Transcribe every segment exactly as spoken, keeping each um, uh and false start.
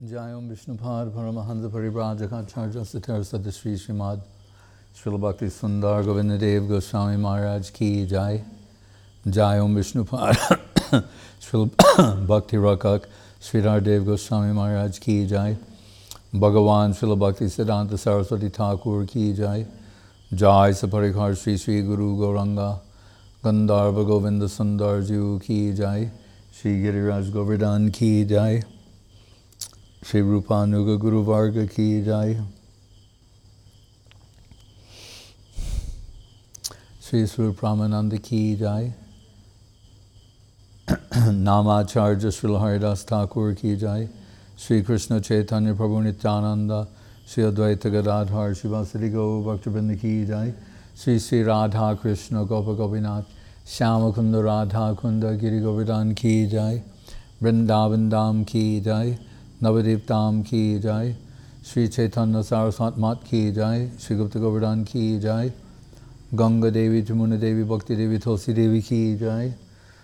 Jayam Vishnupad Paramahansa Parivrajakacarya Satar Sadashri Srimad Srila Bhakti Sundar Govindadev Goswami Maharaj Ki Jai. Jayam Vishnupad Srila Bhakti Rakak Sridhar Dev Goswami Maharaj Ki Jai. Bhagavan Srila Bhakti Siddhanta Saraswati Thakur Ki Jai. Jai Saparikar Sri Sri Guru Gauranga Gandharva Govinda Sundar Ju Ki Jai. Shri Giriraj Govardhan Ki Jai. Shri Rupanuga Guru Varga Ki Jai. Shri Sri Pramananda Ki Jai. Namacharya Srila Haridas Thakur Ki Jai. Shri Krishna Chaitanya Prabhu Nityananda. Shri Advaita Gadadhar Shivasati Go Bhaktivinoda Ki Jai. Shri Sri Radha Krishna Gopa Gopinath Shyama Kunda Radha Kunda Giri Govardhan Ki Jai. Vrindavan Dham Ki Jai. Navadip Dham Ki Jai. Shri Chaitanya Saraswat Mat Ki Jai. Shri Gupta Govardhan Ki Jai. Ganga Devi Jamuna Devi Bhakti Devi Tulsi Devi Ki Jai.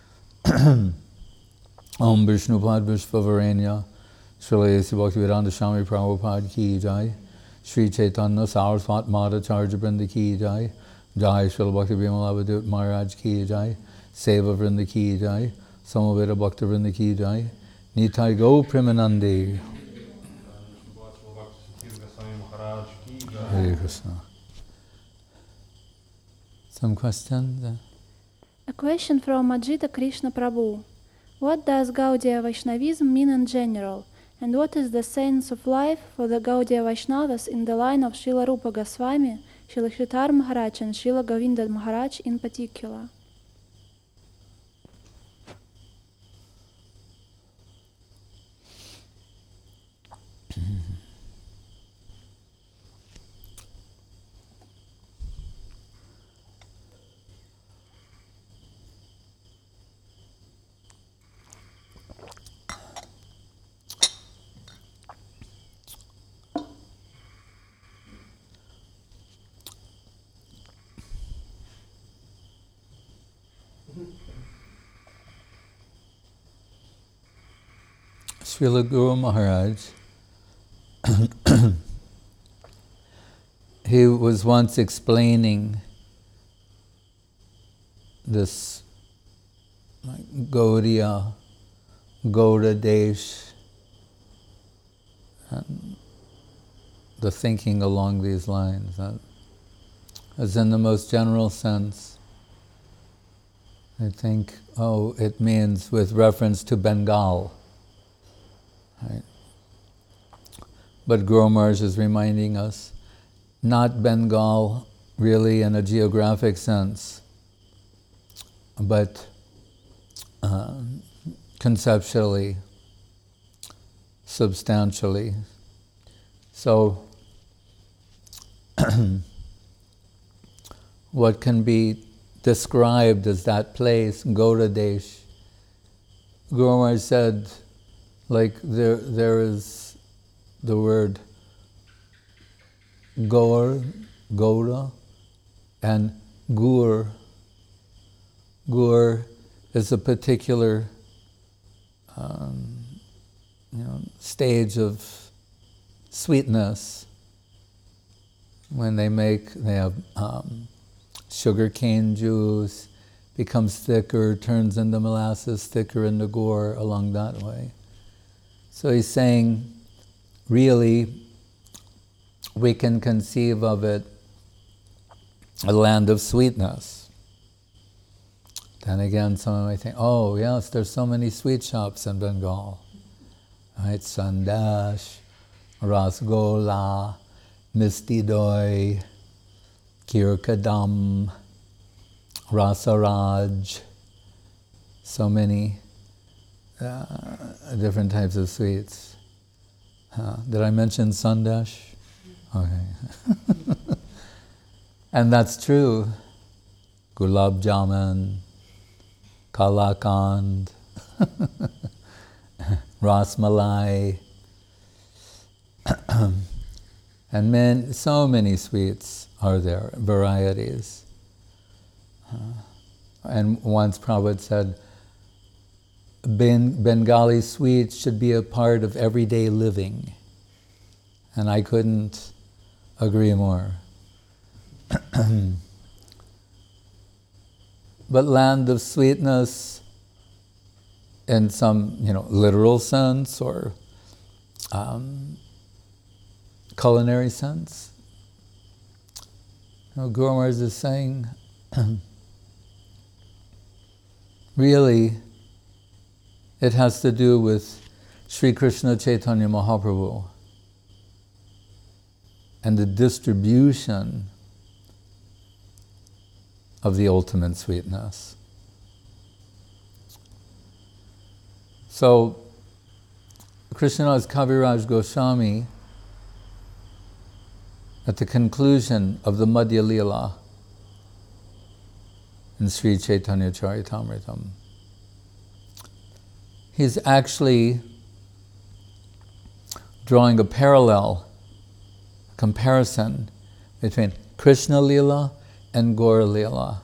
Om Vishnupad Vishvavarenya Srila Esi Bhaktivedanta Swami Prabhupada Ki Jai. Shri Chaitanya Saraswat Madhacharya Vrinda Ki Jai. Jai Srila Bhakti Vimalabhadut Maharaj Ki Jai. Seva Vrinda Ki Jai. Samaveda Bhakta Vrinda Ki Jai. Nitai Go Premanande. Hare Krishna. Some questions? A question from Ajita Krishna Prabhu. What does Gaudiya Vaishnavism mean in general? And what is the sense of life for the Gaudiya Vaishnavas in the line of Srila Rupa Goswami, Srila Sridhar Maharaj and Srila Govinda Maharaj in particular? Srila Guru Maharaj, he was once explaining this like, Gaudiya, Gauda Desh, and the thinking along these lines, uh, as in the most general sense. I think, oh, it means with reference to Bengal. Right. But Guru Maharaj is reminding us, not Bengal really in a geographic sense, but uh, conceptually, substantially. So, what can be described as that place, Gauda Desh? Guru Maharaj said, like there, there is the word Gaur, Gauda, and Gur. Gur is a particular um, you know, stage of sweetness. When they make, they have um, sugar cane juice, becomes thicker, turns into molasses, thicker into gur, along that way. So he's saying, really, we can conceive of it a land of sweetness. Then again, someone might think, oh yes, there's so many sweet shops in Bengal. Right? Sandash, Rasgola, Misti Doi, Kirkadam, Rasaraj, so many Uh, different types of sweets. Uh, did I mention Sandesh? Okay. And that's true. Gulab Jamun, Kalakand, Ras Malai, and man, so many sweets are there, varieties. Uh, and once Prabhupada said, ben- Bengali sweets should be a part of everyday living. And I couldn't agree more. But land of sweetness in some, you know, literal sense or um, culinary sense. You know, Guru Maharaj is saying, really, it has to do with Sri Krishna Chaitanya Mahaprabhu and the distribution of the ultimate sweetness. So, Krishnadas Kaviraj Goswami, at the conclusion of the Madhya Lila in Sri Chaitanya Charitamritam, he's actually drawing a parallel, comparison between Krishna Lila and Gaura Lila.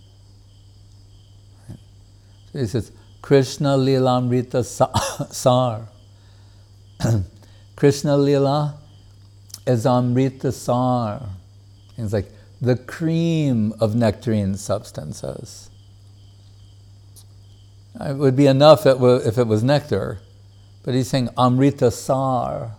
So he says, Krishna Lila Amrita Sar. Krishna Lila is Amrita Sar. It's like the cream of nectarine substances. It would be enough if it was nectar, but he's saying Amrita Sar.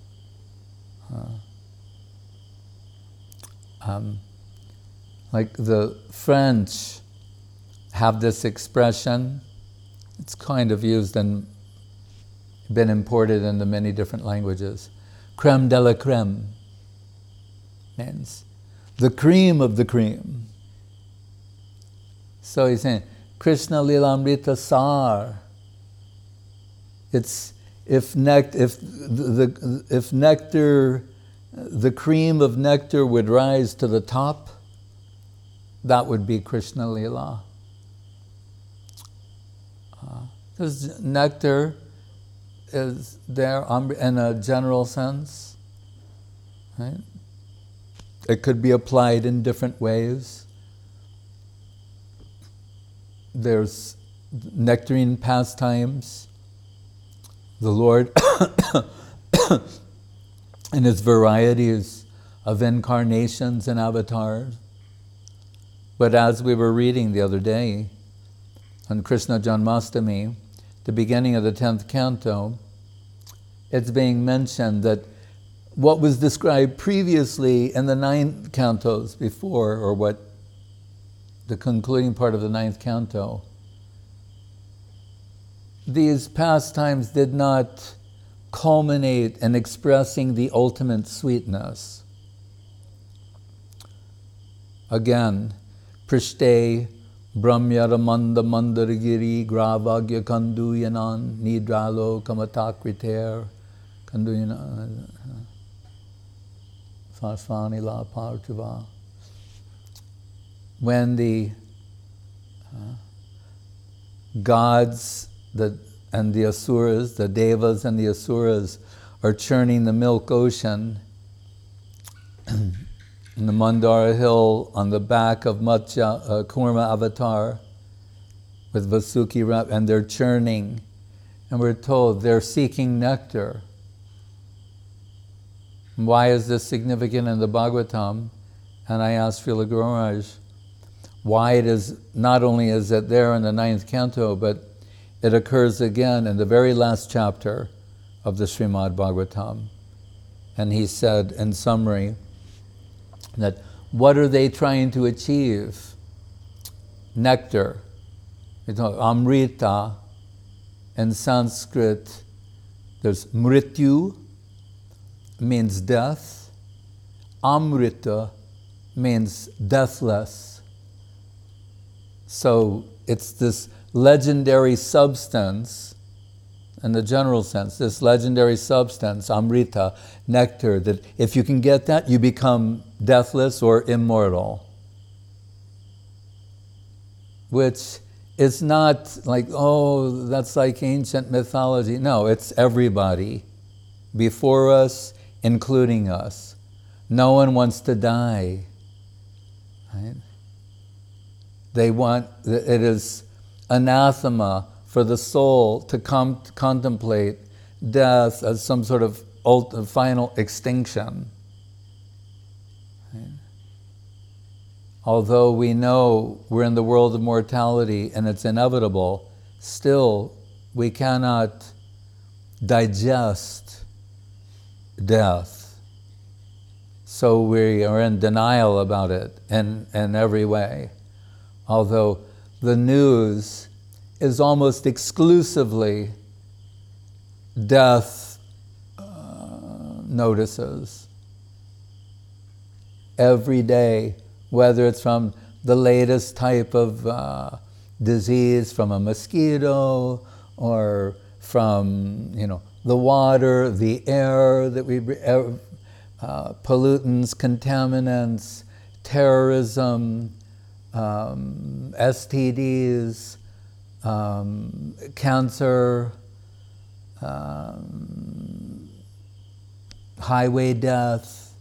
Um, like the French have this expression, it's kind of used and been imported into many different languages. Crème de la crème means the cream of the cream. So he's saying, Krishna Lila Amrita Sar. It's if nect if the, the if nectar, the cream of nectar would rise to the top, that would be Krishna Lila. Because uh, nectar is there in a general sense, right? It could be applied in different ways. There's nectarine pastimes. The Lord, in His varieties of incarnations and avatars. But as we were reading the other day, on Krishna Janmastami, the beginning of the tenth canto, it's being mentioned that what was described previously in the nine cantos before, or what the concluding part of the ninth canto, these pastimes did not culminate in expressing the ultimate sweetness. Again, Prishte Brahmyara Manda Mandaragiri Gravagya Kanduyanan Nidralo Kamatakriter Kanduyanan Fasfani La Partiva. When the uh, gods the, and the asuras, the devas and the asuras, are churning the milk ocean in the Mandara hill on the back of Matsya, uh, Kurma avatar with Vasuki Rap, and they're churning, and we're told they're seeking nectar. Why is this significant in the Bhagavatam? And I asked Srila Guru Maharaj why it is, not only is it there in the ninth canto, but it occurs again in the very last chapter of the Srimad Bhagavatam. And he said, in summary, that what are they trying to achieve? Nectar. It's Amrita. In Sanskrit, there's mrityu, means death. Amrita means deathless. So it's this legendary substance, in the general sense, this legendary substance, Amrita, nectar, that if you can get that, you become deathless or immortal. Which is not like, oh, that's like ancient mythology. No, it's everybody before us, including us. No one wants to die. Right? They want, it is anathema for the soul to come to contemplate death as some sort of ultimate, final extinction. Right? Although we know we're in the world of mortality and it's inevitable, still we cannot digest death. So we are in denial about it in, in every way. Although the news is almost exclusively death uh, notices. Every day, whether it's from the latest type of uh, disease from a mosquito, or from, you know, the water, the air that we breathe, uh, pollutants, contaminants, terrorism, um, S T Ds, um, cancer, um, highway death.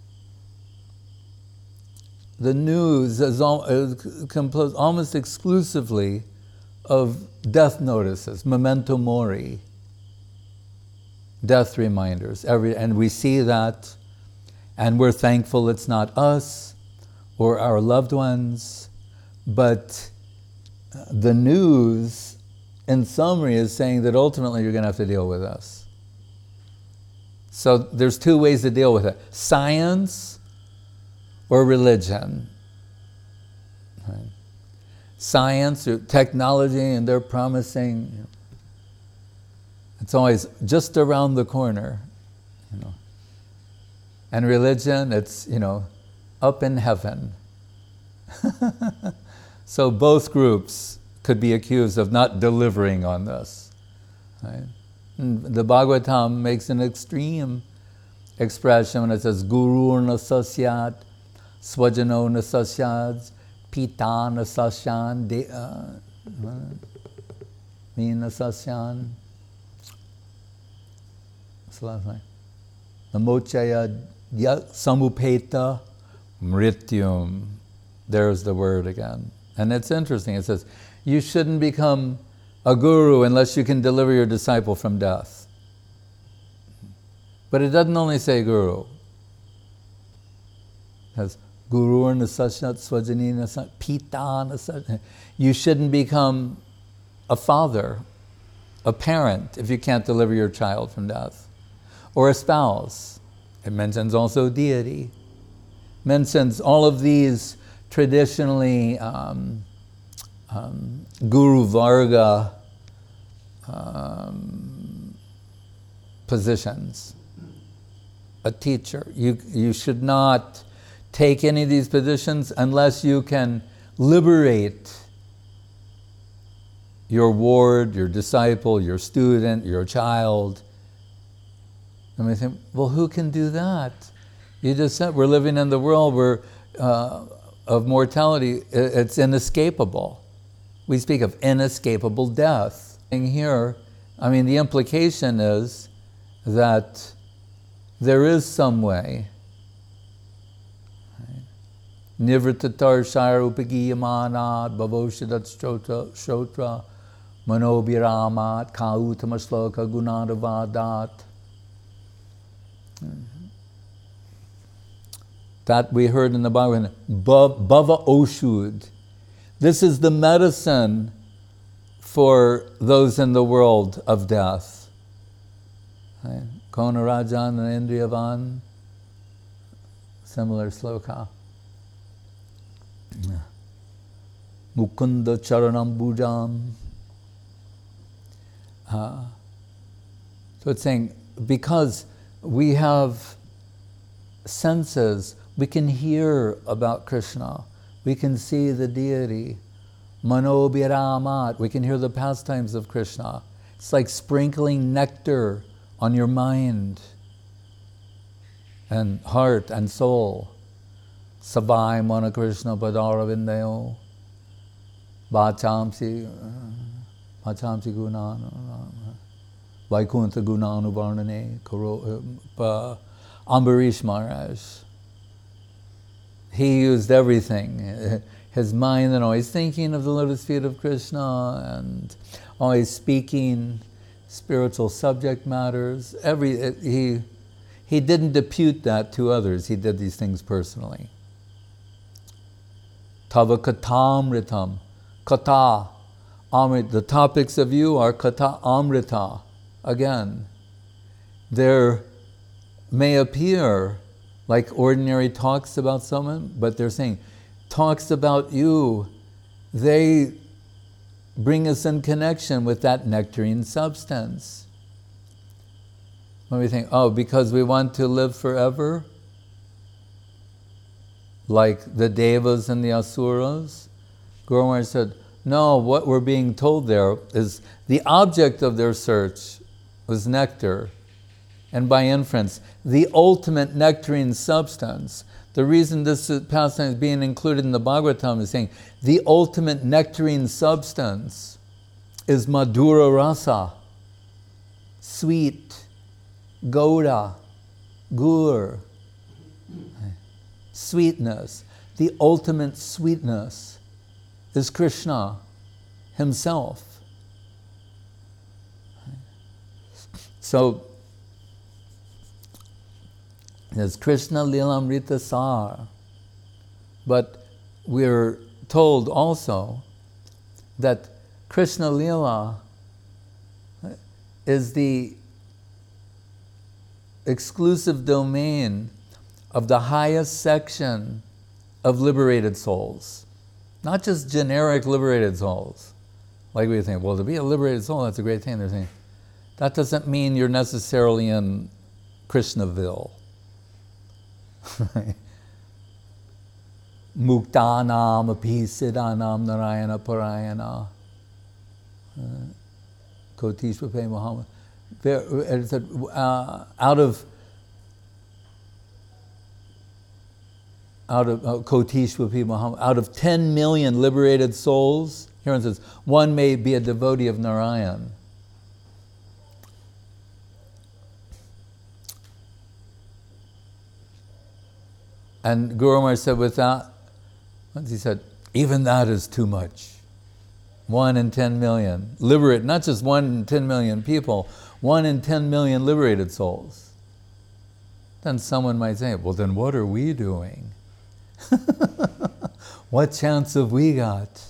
The news is, al- is composed almost exclusively of death notices, memento mori, death reminders. Every, and we see that, and we're thankful it's not us or our loved ones, but the news, in summary, is saying that ultimately you're going to have to deal with us. So there's two ways to deal with it: science or religion. Right? Science or technology, and they're promising, you know, it's always just around the corner, you know. And religion, it's, you know, up in heaven. So both groups could be accused of not delivering on this. Right? And the Bhagavatam makes an extreme expression when it says, Guru nasasyat, swajano nasasyat, pita nasasyan, de, uh, me nasasyan. What's the last line? Namochaya samupeta mrityum. There's the word again. And it's interesting. It says, you shouldn't become a guru unless you can deliver your disciple from death. But it doesn't only say guru. It says, Guru nasashat swajani nasat pita nasat. You shouldn't become a father, a parent, if you can't deliver your child from death. Or a spouse. It mentions also deity. Mentions all of these traditionally um, um, Guru Varga um, positions. A teacher. You, you should not take any of these positions unless you can liberate your ward, your disciple, your student, your child. And we think, well, who can do that? You just said we're living in the world where uh, of mortality, it's inescapable. We speak of inescapable death. And here, I mean, the implication is that there is some way. Nivrittatar sharupagiyamanat bhavoshadat shotra manobhiramat kautamasloka gunadavadat. That we heard in the Bible, Bhava Oshud. This is the medicine for those in the world of death. Kona Rajan and Indriyavan, similar sloka. Mukunda Charanam Bhujam. Uh, so it's saying, because we have senses, we can hear about Krishna, we can see the deity. Manobhiramat, we can hear the pastimes of Krishna. It's like sprinkling nectar on your mind and heart and soul. Savai Mana Krishna Padaravindayo Vachamsi Vachamsi Gunana Vaikuntha Gunanu Varnane Ambarish Maharaj. He used everything. His mind and always thinking of the lotus feet of Krishna, and always speaking spiritual subject matters. Every it, he he didn't depute that to others. He did these things personally. Tava katamritam, kata, amrit. The topics of you are kata amrita. Again, there may appear like ordinary talks about someone, but they're saying talks about you. They bring us in connection with that nectarine substance. When we think, oh, because we want to live forever, like the devas and the asuras, Guru Maharaj said, no, what we're being told there is the object of their search was nectar, and by inference, the ultimate nectarine substance. The reason this pastime is being included in the Bhagavatam is saying the ultimate nectarine substance is Madhura Rasa, sweet, Gauda, Gur, sweetness. The ultimate sweetness is Krishna himself. So, there's Krishna Lilamrita Sar. But we're told also that Krishna Lila is the exclusive domain of the highest section of liberated souls. Not just generic liberated souls. Like we think, well, to be a liberated soul, that's a great thing. They're saying, that doesn't mean you're necessarily in Krishnaville. Muktanam api siddhanam narayana parayana. Kotishvape Muhammad. It said, uh, out of out of uh, Kotishvape Muhammad, out of ten million liberated souls, here it says, one may be a devotee of Narayan. And Guru Maharaj said, with that, he said, even that is too much. One in ten million. Liberate, not just one in ten million people, one in ten million liberated souls. Then someone might say, well, then what are we doing? What chance have we got?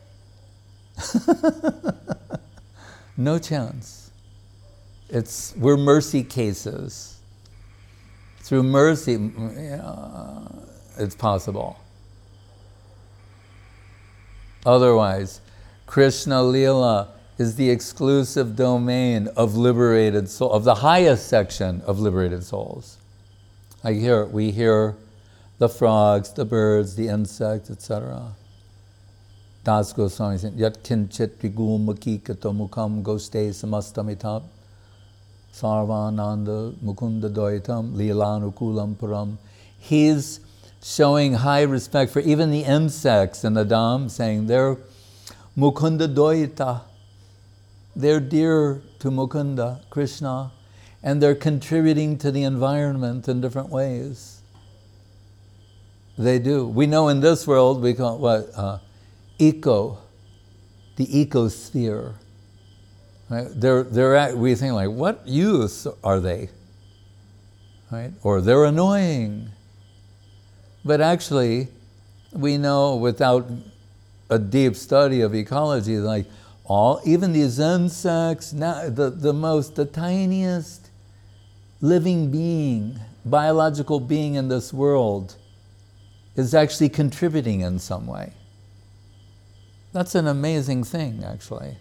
No chance. It's, we're mercy cases. Through mercy, uh, it's possible. Otherwise, Krishna Leela is the exclusive domain of liberated soul, of the highest section of liberated souls. I hear, we hear the frogs, the birds, the insects, et cetera. Das Goswami said, Yat kinchit vigum makikato mukam goste samastamitab. Sarvananda Mukunda Dvaitam Leelanukulam Param. He's showing high respect for even the insects in the Dham, saying they're Mukunda Dvaita. They're dear to Mukunda, Krishna, and they're contributing to the environment in different ways. They do. We know in this world, we call it what? Uh, eco, the ecosphere. Right? They're, they're, we think like, what use are they? Right? Or they're annoying. But actually, we know without a deep study of ecology, like all, even these insects, now the, the most, the tiniest living being, biological being in this world is actually contributing in some way. That's an amazing thing, actually.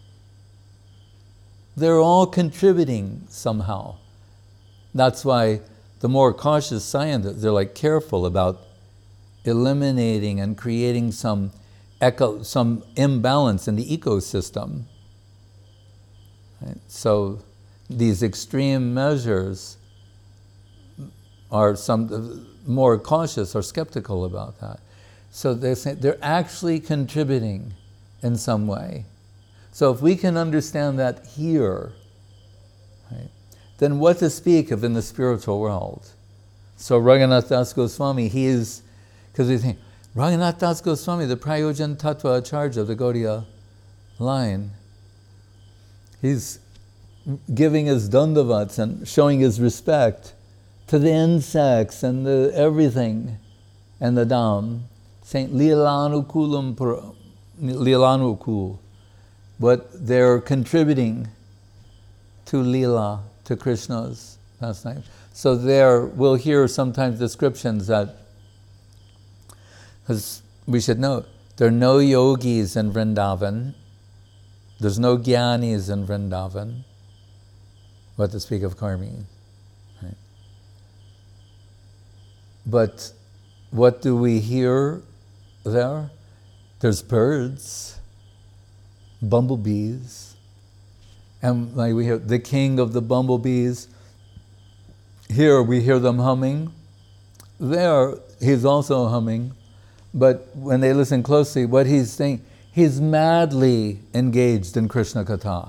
They're all contributing somehow. That's why the more cautious scientists, they're like careful about eliminating and creating some eco, some imbalance in the ecosystem. Right? So these extreme measures are some more cautious or skeptical about that. So they're saying they're actually contributing in some way. So if we can understand that here, right, then what to speak of in the spiritual world? So Raghunath Das Goswami, he is, because we think, Raghunath Das Goswami, the Prayojan Tattva Acharya of the Gaudiya line, He's giving his dandavats and showing his respect to the insects and the everything and the Dham, saying Leelanukulam Leelanukul, but they're contributing to Leela, to Krishna's pastime. So there, we'll hear sometimes descriptions that, because we should know, there are no yogis in Vrindavan, there's no jnanis in Vrindavan, what to speak of karmis. Right? But what do we hear there? There's birds, bumblebees, and like we hear the king of the bumblebees. Here we hear them humming. There he's also humming, but when they listen closely, what he's saying, he's madly engaged in Krishna Katha.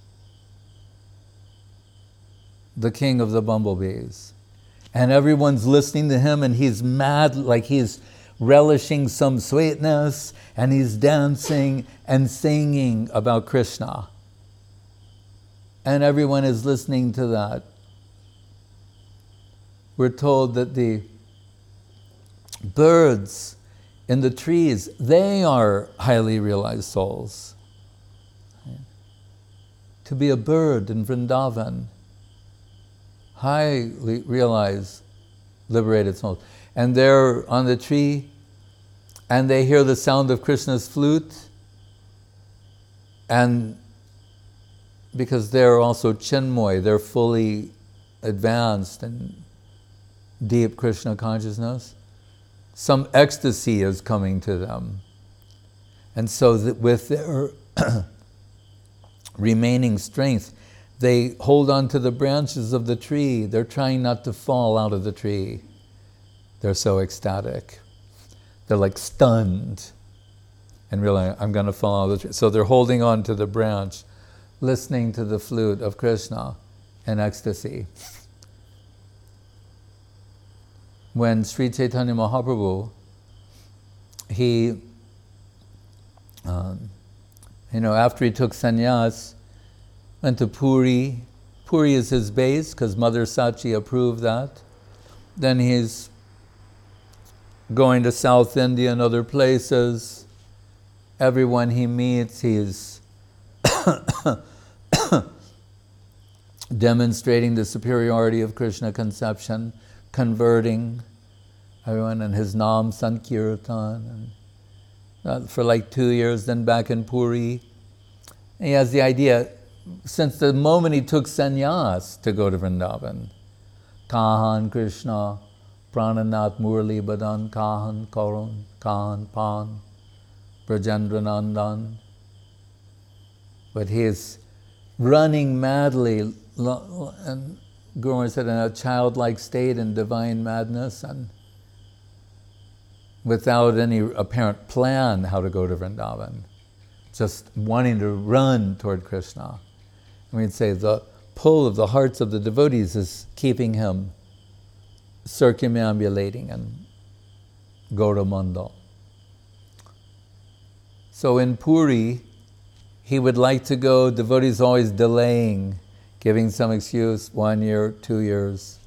The king of the bumblebees. And everyone's listening to him and he's mad, like he's relishing some sweetness, and he's dancing and singing about Krishna. And everyone is listening to that. We're told that the birds in the trees, they are highly realized souls. To be a bird in Vrindavan, highly realized, liberated souls. And they're on the tree, and they hear the sound of Krishna's flute, and because they're also Chinmoy, they're fully advanced in deep Krishna consciousness, some ecstasy is coming to them. And so that with their remaining strength, they hold on to the branches of the tree. They're trying not to fall out of the tree. They're so ecstatic. They're like stunned and realize, I'm going to fall out of the tree. So they're holding on to the branch, listening to the flute of Krishna in ecstasy. When Sri Chaitanya Mahaprabhu, he, um, you know, after he took sannyas, went to Puri. Puri is his base because Mother Sachi approved that. Then he's going to South India and other places. Everyone he meets, he's demonstrating the superiority of Krishna conception, converting everyone in his Nam Sankirtan. And, uh, for like two years, then back in Puri. And he has the idea, since the moment he took sannyas to go to Vrindavan, Kahan Krishna, Prananath Murli Badan, Kahan Karun, Kahan Pan, Brajendra Nandan. But he is running madly, and Guru Maharaj said, in a childlike state in divine madness, and without any apparent plan how to go to Vrindavan, just wanting to run toward Krishna. And we'd say the pull of the hearts of the devotees is keeping him circumambulating and Gauramandal. So in Puri, he would like to go, devotees always delaying, giving some excuse, one year, two years.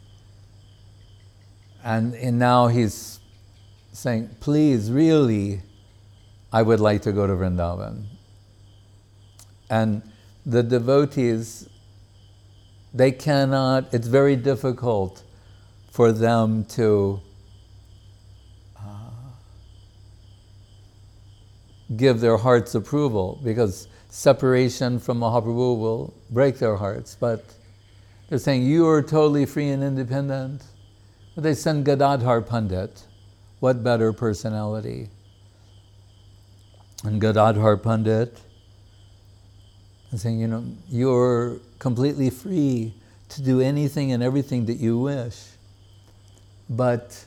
And, and now he's saying, please, really, I would like to go to Vrindavan. And the devotees, they cannot, it's very difficult for them to uh, give their heart's approval, because separation from Mahaprabhu will break their hearts. But they're saying, you are totally free and independent. But they send Gadadhar Pandit. What better personality? And Gadadhar Pandit is saying, you know, you're completely free to do anything and everything that you wish. But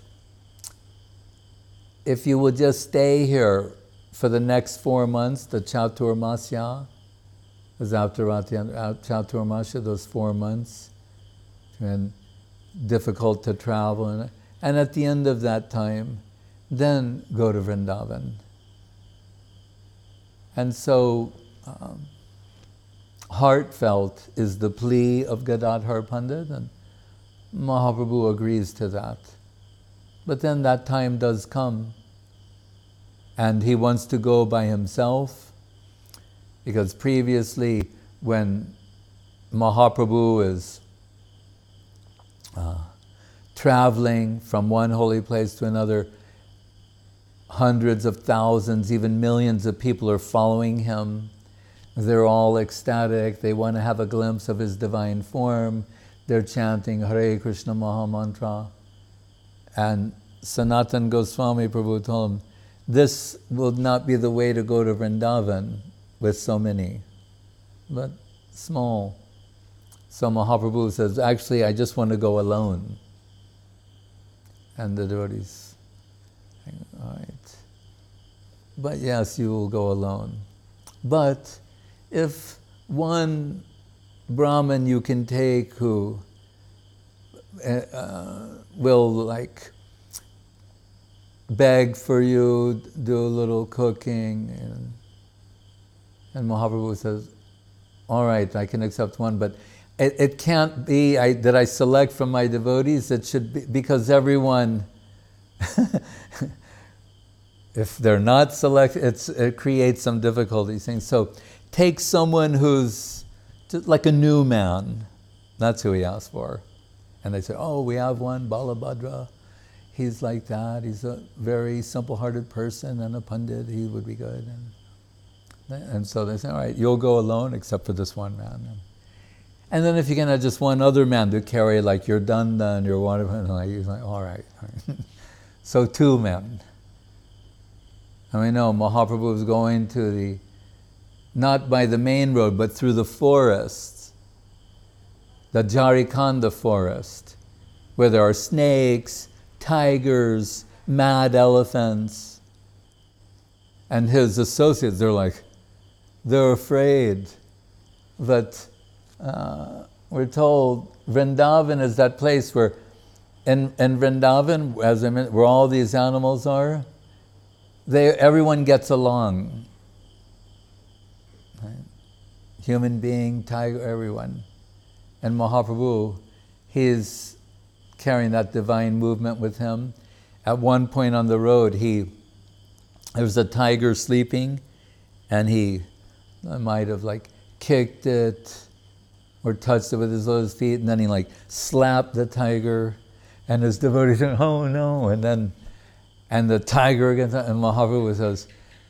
if you will just stay here for the next four months, the Chaturmasya, is after Chaturmasya, those four months, and difficult to travel, and, and at the end of that time, then go to Vrindavan. And so, um, heartfelt is the plea of Gadadhar Pandit, and Mahaprabhu agrees to that. But then that time does come, and he wants to go by himself, because previously when Mahaprabhu is uh, traveling from one holy place to another, hundreds of thousands, even millions of people are following him. They're all ecstatic. They want to have a glimpse of his divine form. They're chanting Hare Krishna Maha Mantra. And Sanatan Goswami Prabhu told him, this will not be the way to go to Vrindavan with so many, but small. So Mahaprabhu says, actually, I just want to go alone. And the devotees, all right. But yes, you will go alone. But if one Brahmin you can take who uh, will like beg for you, do a little cooking, and, and Mahaprabhu says, all right, I can accept one, but it, it can't be I, that I select from my devotees. It should be, because everyone, if they're not selected, it's, it creates some difficulties. So take someone who's just like a new man. That's who he asked for. And they say, oh, we have one, Balabhadra. He's like that. He's a very simple-hearted person and a pandit. He would be good. And, and so they say, all right, you'll go alone except for this one man. And then if you can have just one other man to carry like your danda and your water, like, he's like, all right. All right. So two men. And we know Mahaprabhu was going to the, not by the main road, but through the forest, the Jarikanda forest, where there are snakes, tigers, mad elephants. And his associates, they're like, they're afraid. But uh, we're told Vrindavan is that place where, in, in Vrindavan, as I mentioned, where all these animals are, they, everyone gets along. Right? Human being, tiger, everyone. And Mahaprabhu, he's carrying that divine movement with him. At one point on the road, he there was a tiger sleeping, and he might have like kicked it or touched it with his lotus feet, and then he like slapped the tiger, and his devotees said, oh no, and then and the tiger against and Mahaprabhu says,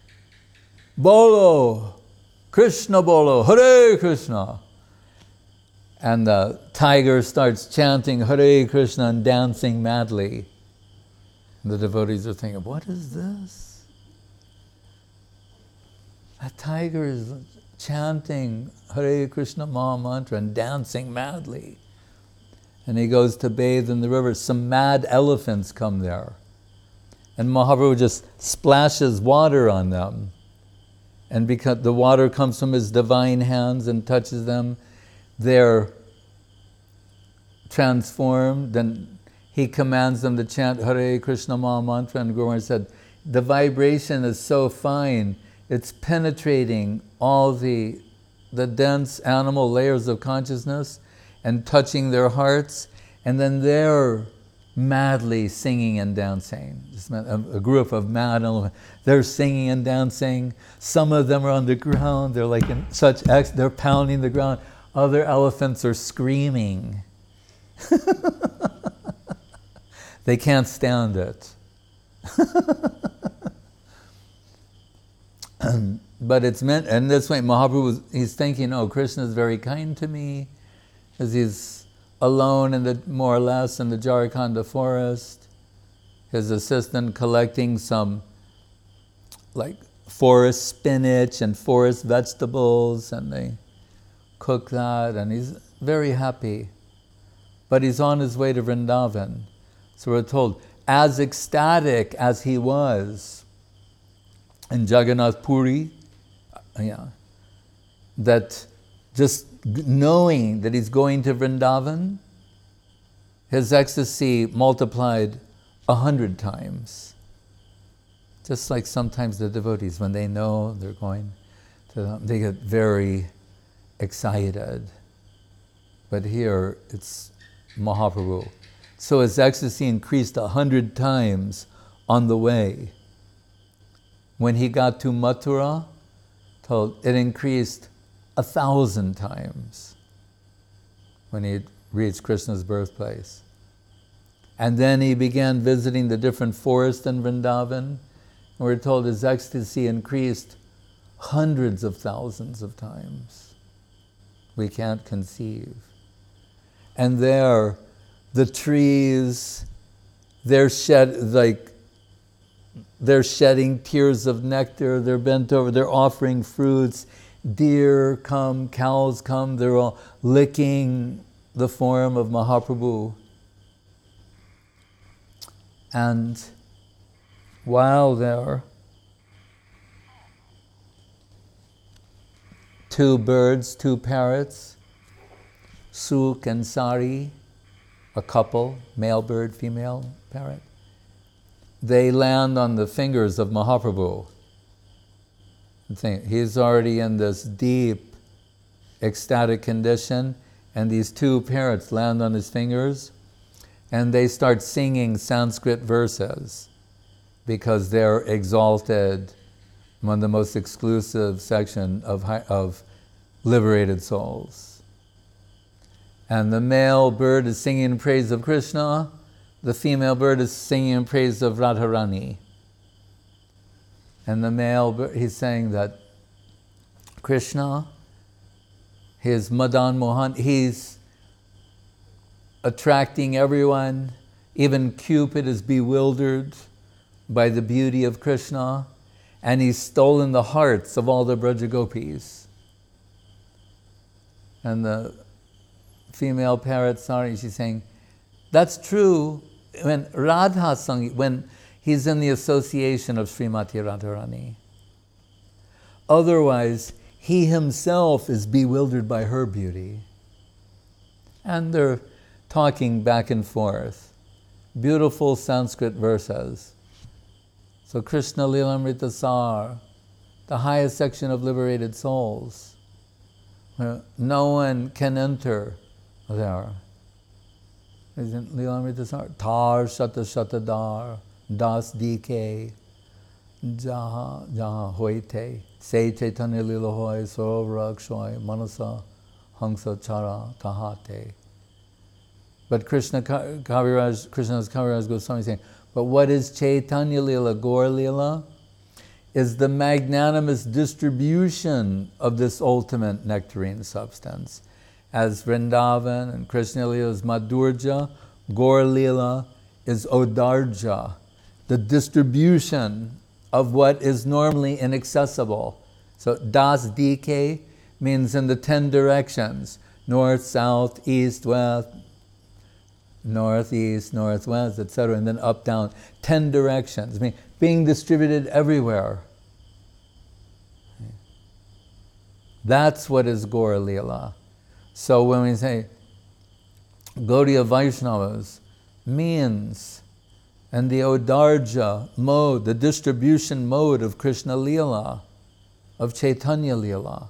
Bolo, Krishna Bolo, Hare Krishna. And the tiger starts chanting Hare Krishna and dancing madly. And the devotees are thinking, what is this? A tiger is chanting Hare Krishna Maha Mantra and dancing madly. And he goes to bathe in the river. Some mad elephants come there. And Mahaprabhu just splashes water on them. And because the water comes from his divine hands and touches them, they're transformed. Then he commands them to chant Hare Krishna Maha Mantra, and Guru Maharaj said, the vibration is so fine, it's penetrating all the, the dense animal layers of consciousness and touching their hearts, and then they're madly singing and dancing. A group of mad elephants. They're singing and dancing. Some of them are on the ground. They're like in such ex. They're pounding the ground. Other elephants are screaming. They can't stand it. But it's meant, and this way Mahaprabhu, was, he's thinking, oh, Krishna is very kind to me, as he's alone in the, more or less, in the Jarikanda forest. His assistant collecting some, like, forest spinach and forest vegetables, and they cook that, and he's very happy. But he's on his way to Vrindavan. So we're told, as ecstatic as he was in Jagannath Puri, yeah, that just knowing that he's going to Vrindavan, his ecstasy multiplied a hundred times. Just like sometimes the devotees, when they know they're going to them, they get very excited. But here it's Mahaprabhu. So his ecstasy increased a hundred times on the way. When he got to Mathura, told it increased a thousand times when he reached Krishna's birthplace. And then he began visiting the different forests in Vrindavan. And we're told his ecstasy increased hundreds of thousands of times. We can't conceive. And there, the trees, they're shed like they're shedding tears of nectar. They're bent over. They're offering fruits. Deer come, cows come. They're all licking the form of Mahaprabhu. And while there, two birds, two parrots, Suk and Sari, a couple, male bird, female parrot, they land on the fingers of Mahaprabhu. He's already in this deep, ecstatic condition, and these two parrots land on his fingers, and they start singing Sanskrit verses because they're exalted, one of the most exclusive section of, of liberated souls. And the male bird is singing in praise of Krishna, the female bird is singing in praise of Radharani. And the male bird, he's saying that Krishna, his Madan Mohan, he's attracting everyone. Even Cupid is bewildered by the beauty of Krishna, and he's stolen the hearts of all the Braja Gopis. And the female parrot, sorry, she's saying, that's true when Radha sung, when he's in the association of Srimati Radharani. Otherwise, he himself is bewildered by her beauty. And they're talking back and forth. Beautiful Sanskrit verses. So Krishna Lilamrita Sar, the highest section of liberated souls, where no one can enter there. Isn't Lilamrita Sar? Tar Shata Shata Dar, Das Dike, Jaha Jaha Hoite, Se Chaitanya Lila Hoy, Sorov Rakshoy, Manasa Hangsa Chara Kahate. But Krishna Kaviraj, Krishna's Kaviraj Goswami is saying, but what is Chaitanya Lila, Gaur Lila? Is the magnanimous distribution of this ultimate nectarine substance. As Vrindavan and Krishna Lila is Madhurja, Gaur Lila is Odarja, the distribution of what is normally inaccessible. So Das Dike means in the ten directions, north, south, east, west, northeast, northwest, et cetera, and then up, down, ten directions. I mean, being distributed everywhere. That's what is Gaur Lila. So when we say Gaudiya Vaishnavas means, and the Odarja mode, the distribution mode of Krishna Lila, of Chaitanya Lila.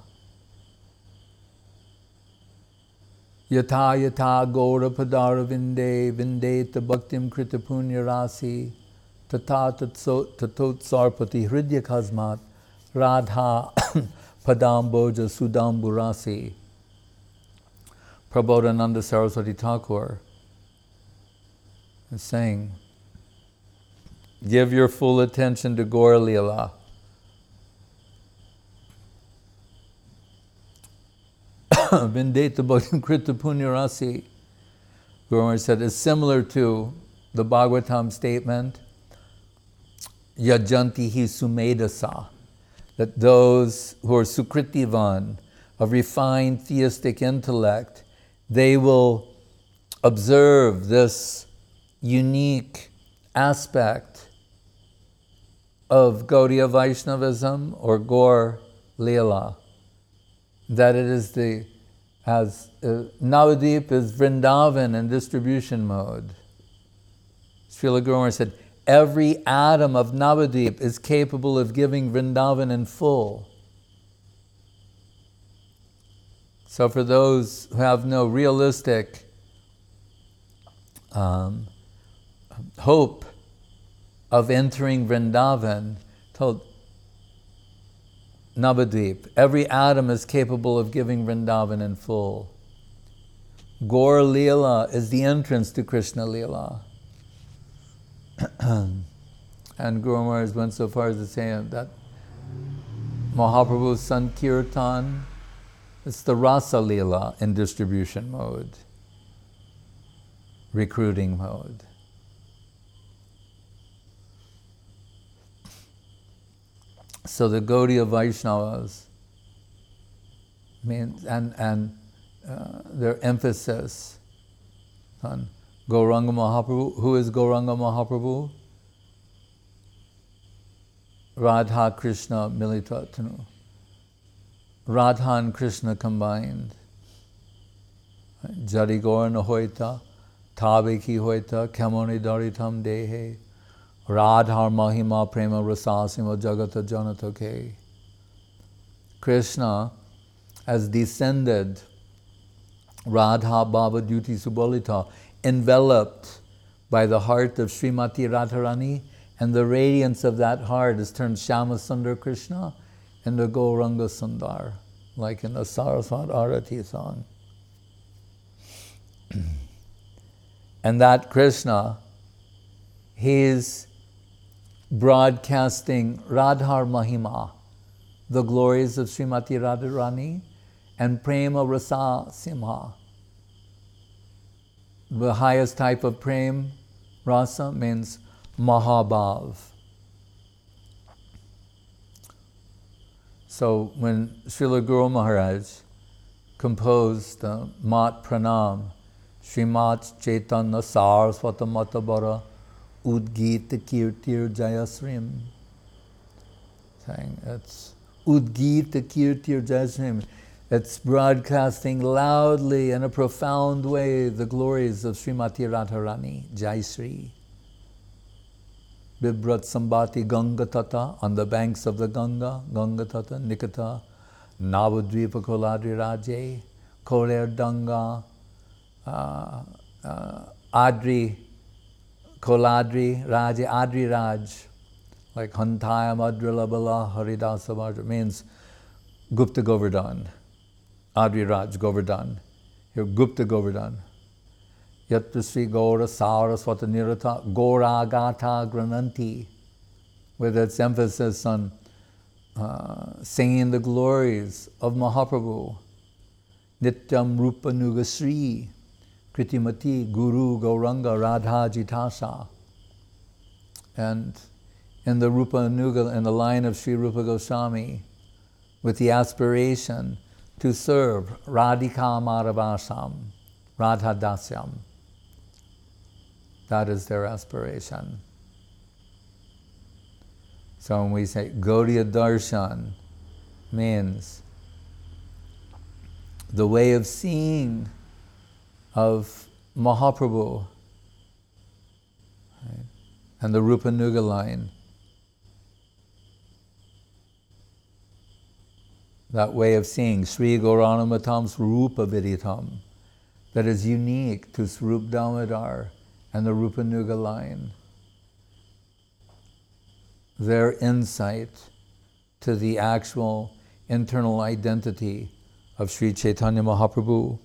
Yata yata Gaura Padara Vinde Vindeta Bhaktim Krita Punya Rasi Tata Tatot Sarpati Hridya Kazmat Radha Padamboja Sudamburasi. Prabodhananda Saraswati Thakur is saying, give your full attention to Gaur Lila. Vindeta Bhaktim Krita Punya Rasi, Guru Maharaj said, is similar to the Bhagavatam statement, Yajanti hi sumedasa, that those who are sukritivan, of refined theistic intellect, they will observe this unique aspect of Gaudiya Vaishnavism or Gaur Lila, that it is the, as uh, Navadip is Vrindavan in distribution mode. Srila Guru Maharaj said, every atom of Navadip is capable of giving Vrindavan in full. So for those who have no realistic um, hope of entering Vrindavan, told Navadvip, every atom is capable of giving Vrindavan in full. Gaur Leela is the entrance to Krishna Leela. And Guru Maharaj went so far as to say that Mahaprabhu's Sankirtan, it's the Rasa Leela in distribution mode, recruiting mode. So the Gaudiya Vaishnavas, means, and, and uh, their emphasis on Gauranga Mahaprabhu. Who is Gauranga Mahaprabhu? Radha Krishna Milita Tanu. Radha and Krishna combined. Jari Gaurana Hoita, Tabiki Hoita, Kamoni Daritam Dehe, Radhar Mahima Prema Rasasima Jagata Janatoke. Krishna has descended Radha Baba Duty Subolita, enveloped by the heart of Srimati Radharani, and the radiance of that heart has turned Shama Sundar Krishna into Gauranga Sundar, like in the Saraswat Arati song. And that Krishna, he is broadcasting Radhar Mahima, the glories of Srimati Radharani, and Prema Rasa Simha. The highest type of Prem Rasa means Mahabhav. So when Srila Guru Maharaj composed the Mat Pranam, Srimat Chaitanya Saraswata Matabara Udgita Kirtir Jayasrim, saying it's Udgita Kirtir Jayasrim, it's broadcasting loudly in a profound way the glories of Srimati Radharani, Jayasri. Bibrat Sambati Ganga Tata, on the banks of the Ganga, Ganga Tata, Nikata, Navadvipa Koladri Raje, Koler Danga, uh, uh, Adri, Koladri Raje, Adri Raj, like Hantaya Madrila Bala Haridasa Bhaja, means Gupta Govardhan, Adri Raj Govardhan, here Gupta Govardhan. Yatra Sri Gaura Saraswata Nirata Gaura Gata Grananti, with its emphasis on uh, singing the glories of Mahaprabhu. Nityam Rupa Nugasri Kritimati Guru Gauranga Radha Jitasa. And in the Rupa Nuga, in the line of Sri Rupa Goswami, with the aspiration to serve Radhika Madhavasam, Radha Dasyam. That is their aspiration. So when we say Gaudiya Darshan, means the way of seeing of Mahaprabhu, right? And the Rupa Nuga line. That way of seeing Sri Gauranamatams Rupa Viditam, that is unique to Swarup Damodar and the Rupa Nuga line. Their insight to the actual internal identity of Sri Chaitanya Mahaprabhu.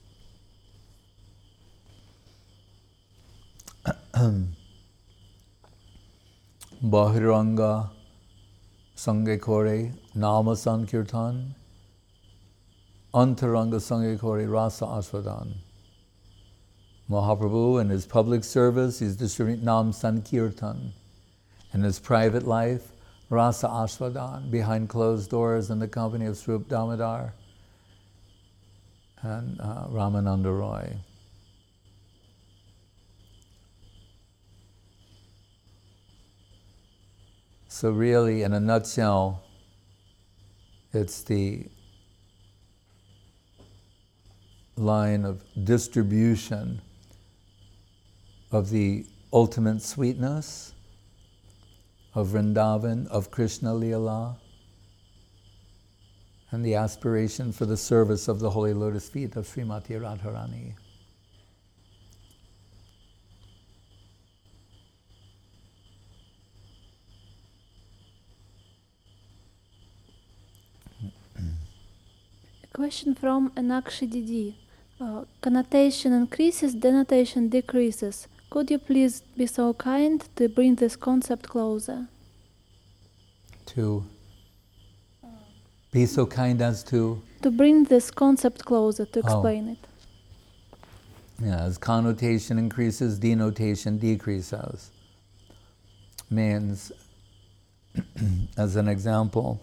Bahiranga Sange Kore Nama Sankirtan, Antaranga Sange Kore Rasa Aswadan. Mahaprabhu, in his public service, he's distributing Nam Sankirtan. In his private life, Rasa Aswadan, behind closed doors in the company of Swarup Damodar and uh, Ramananda Roy. So really, in a nutshell, it's the line of distribution of the ultimate sweetness of Vrindavan, of Krishna Leela, and the aspiration for the service of the holy lotus feet of Srimati Radharani. A question from Anakshi Didi. Uh, connotation increases, denotation decreases. Could you please be so kind to bring this concept closer? To be so kind as to? To bring this concept closer, to explain oh. it. Yeah, as connotation increases, denotation decreases. Means, as an example,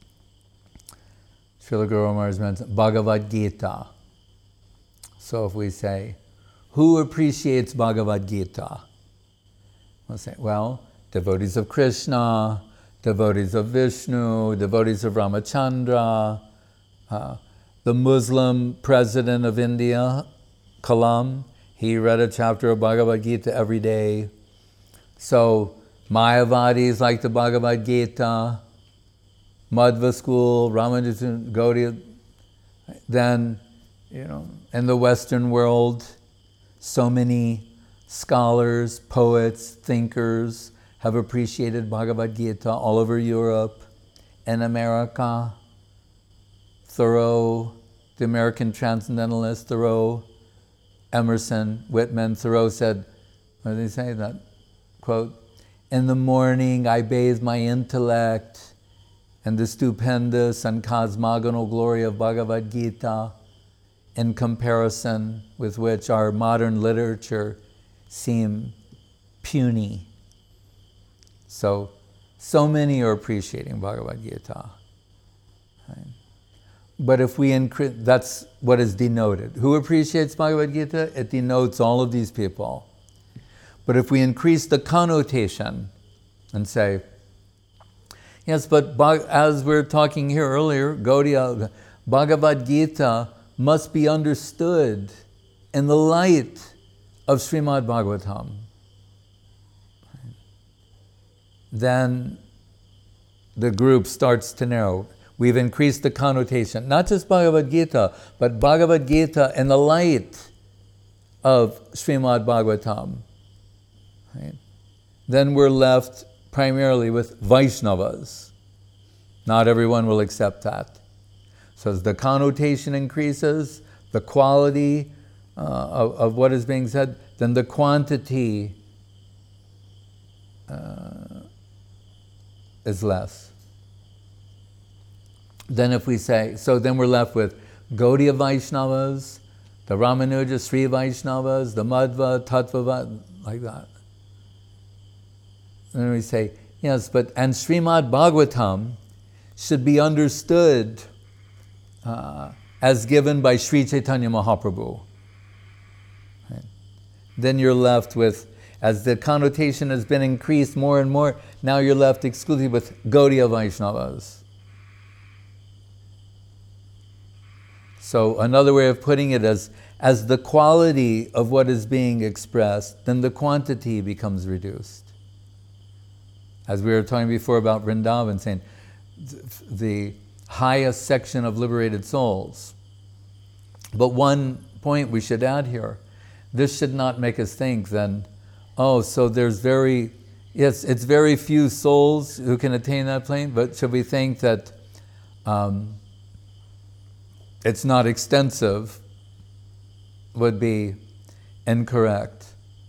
Srila Guru Maharaj mentioned Bhagavad Gita. So if we say, who appreciates Bhagavad Gita? We'll say, well, devotees of Krishna, devotees of Vishnu, devotees of Ramachandra, uh, the Muslim president of India, Kalam, he read a chapter of Bhagavad Gita every day. So Mayavadis like the Bhagavad Gita, Madhva school, Ramanujan, Gaudiya. Then, you know, in the Western world, so many scholars, poets, thinkers have appreciated Bhagavad Gita all over Europe. In America, Thoreau, the American transcendentalist Thoreau, Emerson, Whitman, Thoreau said, what did he say that? Quote, in the morning I bathe my intellect in the stupendous and cosmogonal glory of Bhagavad Gita, in comparison with which our modern literature seem puny. So, so many are appreciating Bhagavad Gita. Right? But if we increase, that's what is denoted. Who appreciates Bhagavad Gita? It denotes all of these people. But if we increase the connotation and say, yes, but as we were talking here earlier, Gaudiya, Bhagavad Gita must be understood in the light of Srimad Bhagavatam. Then the group starts to narrow. We've increased the connotation, not just Bhagavad Gita, but Bhagavad Gita in the light of Srimad Bhagavatam. Right? Then we're left primarily with Vaishnavas. Not everyone will accept that. So as the connotation increases, the quality uh, of, of what is being said, then the quantity uh, is less. Then if we say, so then we're left with Gaudiya Vaishnavas, the Ramanuja Sri Vaishnavas, the Madhva, Tattva, like that. And then we say, yes, but, and Srimad Bhagavatam should be understood uh, as given by Sri Chaitanya Mahaprabhu. Right? Then you're left with, as the connotation has been increased more and more, now you're left exclusively with Gaudiya Vaishnavas. So another way of putting it is, as the quality of what is being expressed, then the quantity becomes reduced. As we were talking before about Vrindavan, saying the highest section of liberated souls. But one point we should add here, this should not make us think then, oh, so there's very, yes, it's very few souls who can attain that plane, but should we think that um, it's not extensive, would be incorrect.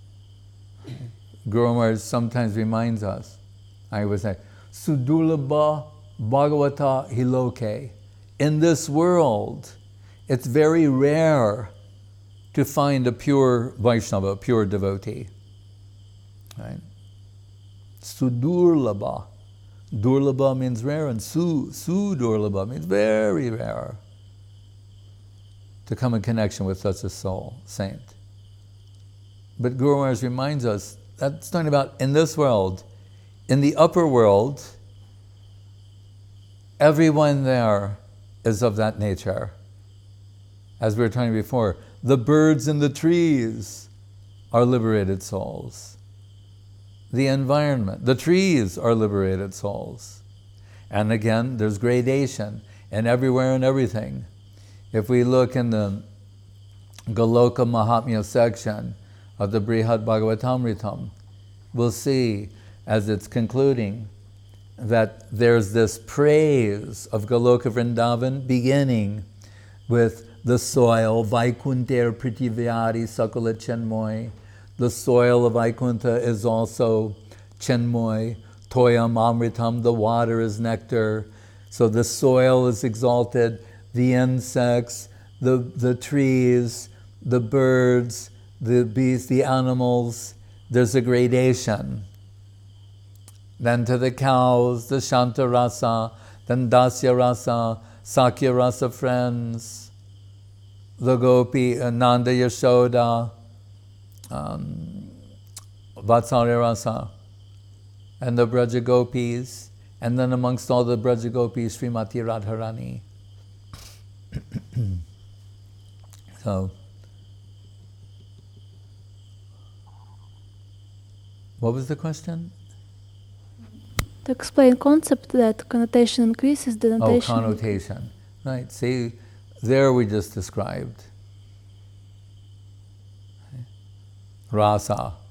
Guru Maharaj sometimes reminds us, I would say, Sudurlabha Bhagavata Hiloke. In this world, it's very rare to find a pure Vaishnava, a pure devotee. Right? Sudurlabha. Durlabha means rare, and su, Sudurlabha means very rare to come in connection with such a soul, saint. But Guru Maharaj reminds us, that's talking about in this world. In the upper world, everyone there is of that nature. As we were talking before, the birds in the trees are liberated souls. The environment, the trees are liberated souls. And again, there's gradation. and everywhere and everything. If we look in the Goloka Mahatmya section of the Brihad Bhagavatamritam, we'll see, as it's concluding, that there's this praise of Goloka Vrindavan beginning with the soil, Vaikunter Prithiviyari Sakala Chenmoy. The soil of Vaikuntha is also Chenmoy. Toyam Amritam, the water is nectar. So the soil is exalted, the insects, the, the trees, the birds, the beasts, the animals. There's a gradation. Then to the cows, the Shanta Rasa, then Dasya Rasa, Sakya Rasa friends, the Gopi, uh, Nanda Yashoda, um, Vatsalya Rasa, and the Braja Gopis, and then amongst all the Braja Gopis, Srimati Radharani. So, what was the question? To explain concept that connotation increases, denotation. Oh, connotation. Right. See, there we just described. Rasa.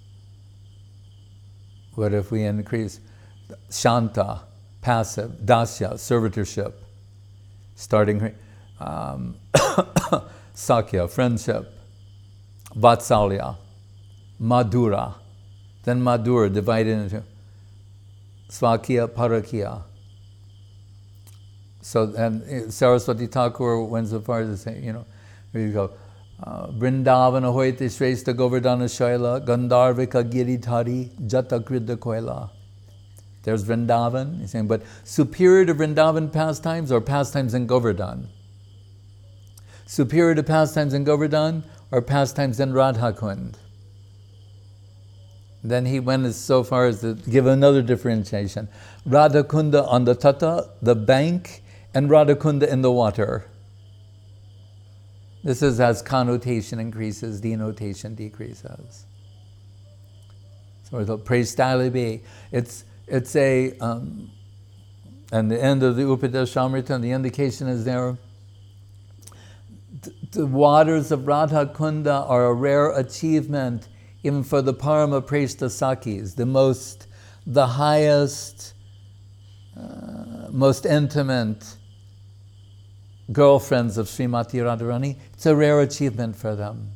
What if we increase Shanta, passive, Dasya, servitorship, starting um, Sakya, friendship, Vatsalya, Madhura, then Madhura divided into Svakya, Parakya. So, and Saraswati Thakur went so far as to say, you know, here you go, uh, Vrindavana hoite Shrestha Govardhana Shaila, Gandharvika Giridhari, Jata Kridha Koila. There's Vrindavan, he's saying, but superior to Vrindavan pastimes are pastimes in Govardhan. Superior to pastimes in Govardhan are pastimes in Radhakund. Then he went as so far as to give another differentiation. Radhakunda on the tata, the bank, and Radhakunda in the water. This is as connotation increases, denotation decreases. So the Prestalibi, it's it's a, um, and the end of the Upadeshamrita, the indication is there. The waters of Radhakunda are a rare achievement even for the Parama Preshta Sakis, the most, the highest, uh, most intimate girlfriends of Srimati Radharani. It's a rare achievement for them.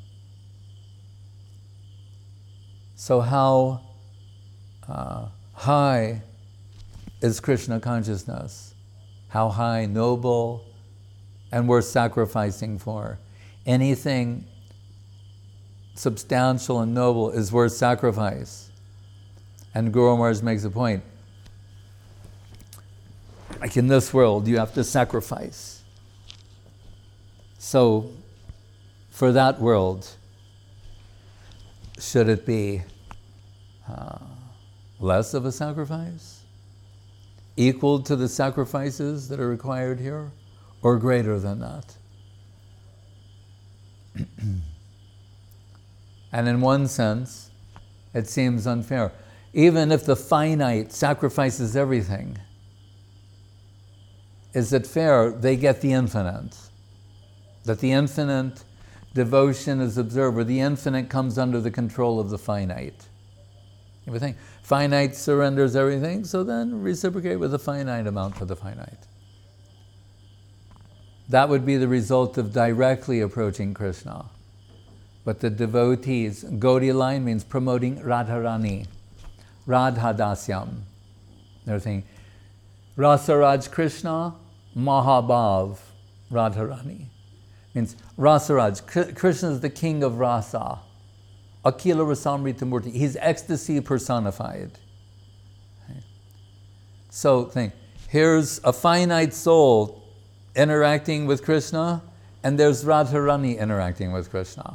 So how uh, high is Krishna consciousness? How high, noble, and worth sacrificing for? Anything substantial and noble is worth sacrifice. And Guru Maharaj makes a point. Like in this world, you have to sacrifice. So, for that world, should it be uh, less of a sacrifice? Equal to the sacrifices that are required here? Or greater than that? And in one sense, it seems unfair. Even if the finite sacrifices everything, is it fair they get the infinite? That the infinite devotion is observed, or the infinite comes under the control of the finite. You would think, finite surrenders everything, so then reciprocate with a finite amount for the finite. That would be the result of directly approaching Krishna. But the devotees, Gaudiya line means promoting Radharani, Radhadasyam. They're saying, Rasaraj Krishna, Mahabhav, Radharani. Means Rasaraj, Krishna is the king of rasa, Akila Rasamrita Murti. He's ecstasy personified. Okay. So think, here's a finite soul interacting with Krishna, and there's Radharani interacting with Krishna.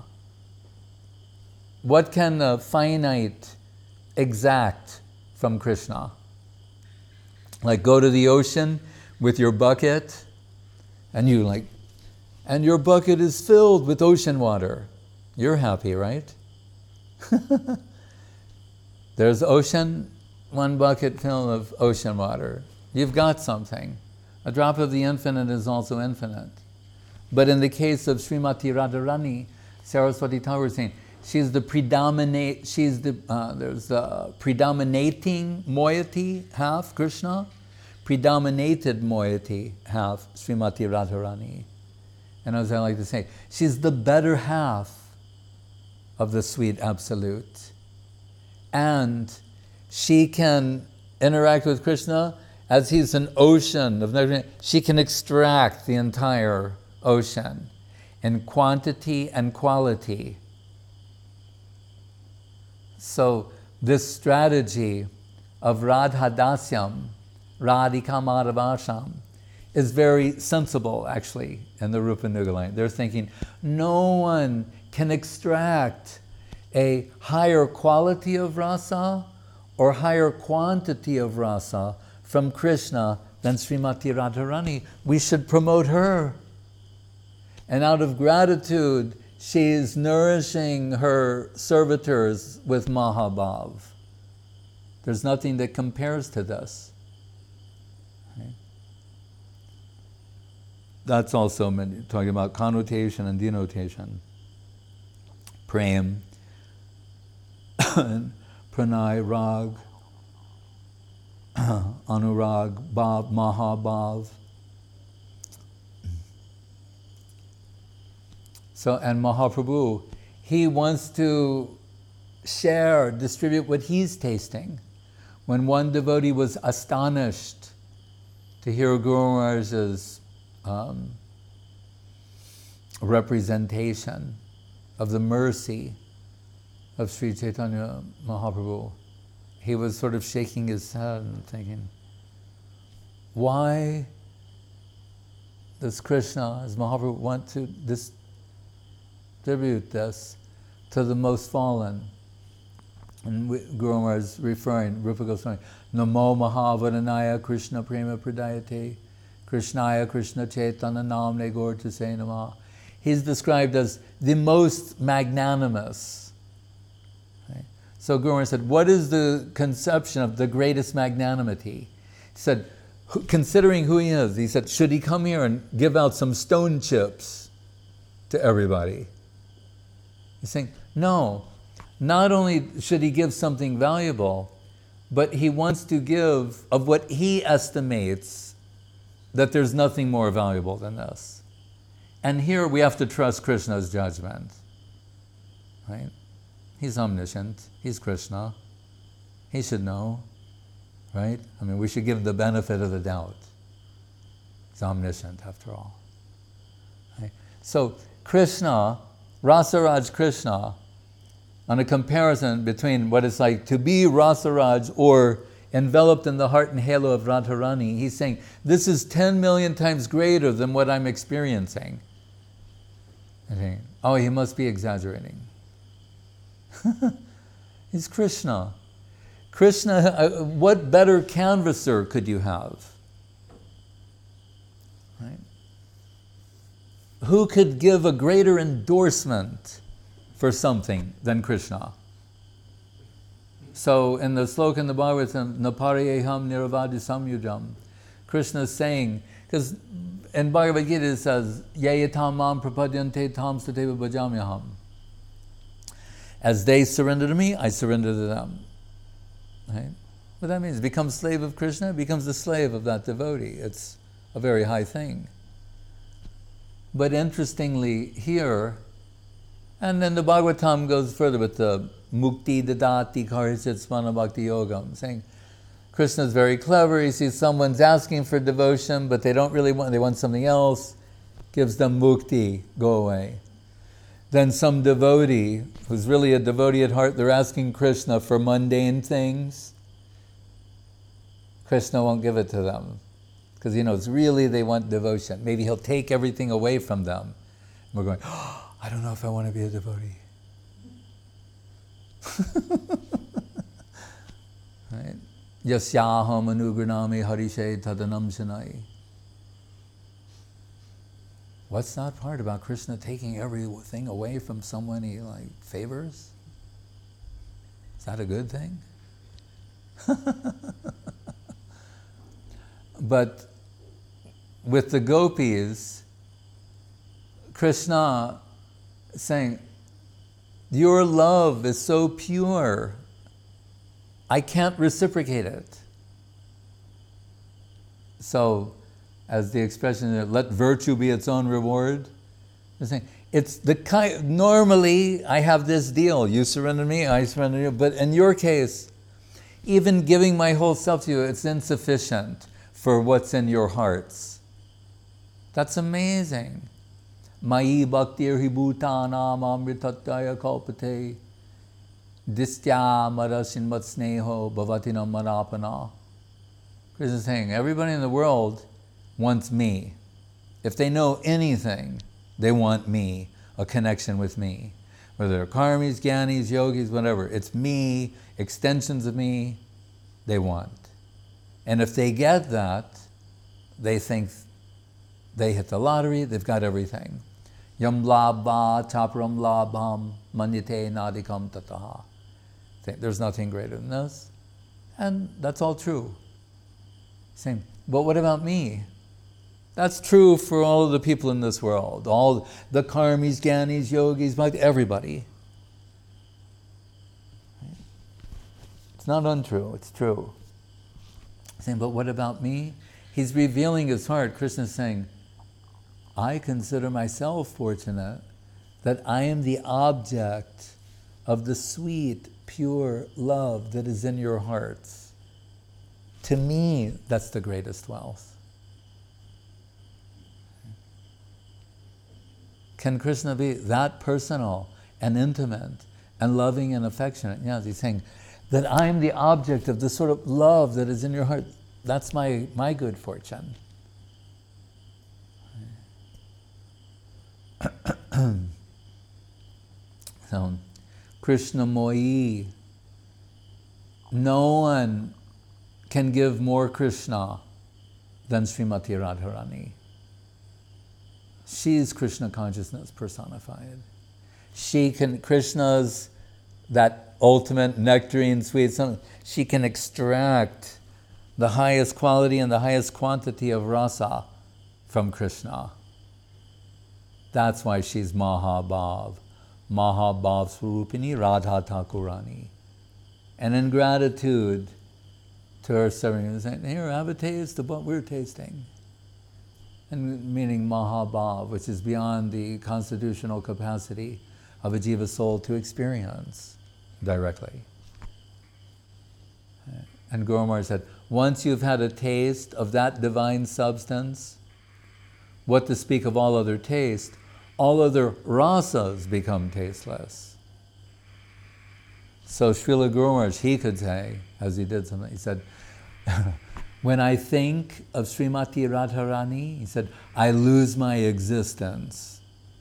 What can the finite exact from Krishna? Like go to the ocean with your bucket, and you like, and your bucket is filled with ocean water. You're happy, right? There's ocean, one bucket filled of ocean water. You've got something. A drop of the infinite is also infinite. But in the case of Srimati Radharani, Saraswati Thakur was saying, she's the predominate, she's the, uh, there's the predominating moiety half, Krishna, predominated moiety half, Srimati Radharani. And as I like to say, she's the better half of the sweet absolute. And she can interact with Krishna as he's an ocean of nectar. She can extract the entire ocean in quantity and quality. So this strategy of Radhadasyam, Radhikamadavasham, is very sensible, actually, in the Rupa Nuga line. They're thinking, no one can extract a higher quality of rasa or higher quantity of rasa from Krishna than Srimati Radharani. We should promote her. And out of gratitude, she's nourishing her servitors with Mahabhav. There's nothing that compares to this. Okay? That's also talking about connotation and denotation. Prem, Pranay, Rag, Anurag, Bhav, Mahabhav. So, and Mahaprabhu, he wants to share, distribute what he's tasting. When one devotee was astonished to hear Guru Maharaj's um, representation of the mercy of Sri Chaitanya Mahaprabhu, he was sort of shaking his head and thinking, why does Krishna, as Mahaprabhu, want to distribute this to the most fallen? And we, Guru Maharaj is referring, Rupa Goswami, Namo Mahavaranaya Krishna Prema Pradayate, Krishnaya Krishna Chaitanya Namne Gaurtase Namah. He's described as the most magnanimous. Right? So Guru Maharaj said, what is the conception of the greatest magnanimity? He said, considering who he is, he said, should he come here and give out some stone chips to everybody? He's saying, no. Not only should he give something valuable, but he wants to give of what he estimates that there's nothing more valuable than this. And here we have to trust Krishna's judgment. Right? He's omniscient. He's Krishna. He should know. Right? I mean, we should give him the benefit of the doubt. He's omniscient, after all. Right? So Krishna, Rasaraj Krishna, on a comparison between what it's like to be Rasaraj or enveloped in the heart and halo of Radharani, he's saying, this is ten million times greater than what I'm experiencing. I think, oh, he must be exaggerating. He's Krishna. Krishna, uh, what better canvasser could you have? Right? Who could give a greater endorsement for something than Krishna? So in the sloka in the Bhagavatam, Naparayeham Niravadi Samyujam, Krishna is saying, because in Bhagavad Gita it says, Yayatam mam prapadyante tam sateva bhajamyaham. As they surrender to me, I surrender to them. Right? What that means, become slave of Krishna, becomes the slave of that devotee. It's a very high thing. But interestingly here, and then the Bhagavatam goes further with the Mukti Dadati Karishit Smana Bhakti Yogam, saying Krishna's very clever. He sees someone's asking for devotion, but they don't really want, they want something else, gives them mukti, go away. Then some devotee, who's really a devotee at heart, they're asking Krishna for mundane things. Krishna won't give it to them, because he knows really they want devotion. Maybe he'll take everything away from them. And we're going, oh, I don't know if I want to be a devotee. Right? Yasyaham anugranami harishe tadanam shanai. What's that part about Krishna taking everything away from someone he like favors? Is that a good thing? But with the gopis, Krishna saying, your love is so pure, I can't reciprocate it. So, as the expression, let virtue be its own reward. They're saying, it's the kind, normally I have this deal, you surrender me, I surrender you, but in your case, even giving my whole self to you, it's insufficient for what's in your hearts. That's amazing. Mayi bhaktir hi bhutanam amritatyaya kalpate distya marasin mat sneho bhavatinam manapana. Krishna is saying, everybody in the world wants me. If they know anything, they want me, a connection with me. Whether they're karmis, gyanis, yogis, whatever, it's me, extensions of me, they want. And if they get that, they think they hit the lottery, they've got everything. Yam labha taparam labham manyate nadikam tataha. There's nothing greater than this. And that's all true. Saying, but what about me? That's true for all of the people in this world, all the karmis, gyanis, yogis, everybody. It's not untrue, it's true. Saying, but what about me? He's revealing his heart. Krishna is saying, I consider myself fortunate that I am the object of the sweet, pure love that is in your hearts. To me, that's the greatest wealth. Can Krishna be that personal and intimate and loving and affectionate? Yes, he's saying that I'm the object of the sort of love that is in your heart. That's my, my good fortune. So, Krishna Moyi, no one can give more Krishna than Srimati Radharani. She is Krishna consciousness personified. She can, Krishna's that ultimate nectarine sweet, something, she can extract the highest quality and the highest quantity of rasa from Krishna. That's why she's Mahabhav, Mahabhav Swarupini Radha Thakurani. And in gratitude to her serving, saying, here, have a taste of what we're tasting. And meaning Mahabhav, which is beyond the constitutional capacity of a jiva soul to experience directly. And Guru Maharaj said, once you've had a taste of that divine substance, what to speak of all other taste, all other rasas become tasteless. So Srila Guru Maharaj, he could say, as he did something, he said, when I think of Srimati Radharani, he said, I lose my existence.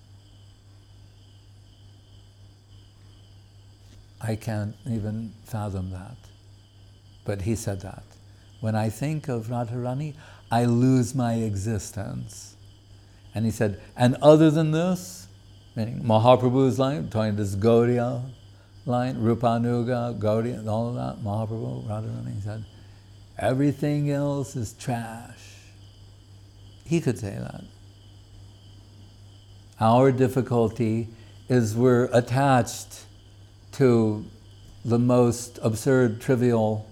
I can't even fathom that. But he said that. When I think of Radharani, I lose my existence. And he said, and other than this, meaning Mahaprabhu's line, talking this Gaudiya line, Rupanuga, Gaudiya, all of that, Mahaprabhu, Radharani, he said, everything else is trash. He could say that. Our difficulty is we're attached to the most absurd, trivial,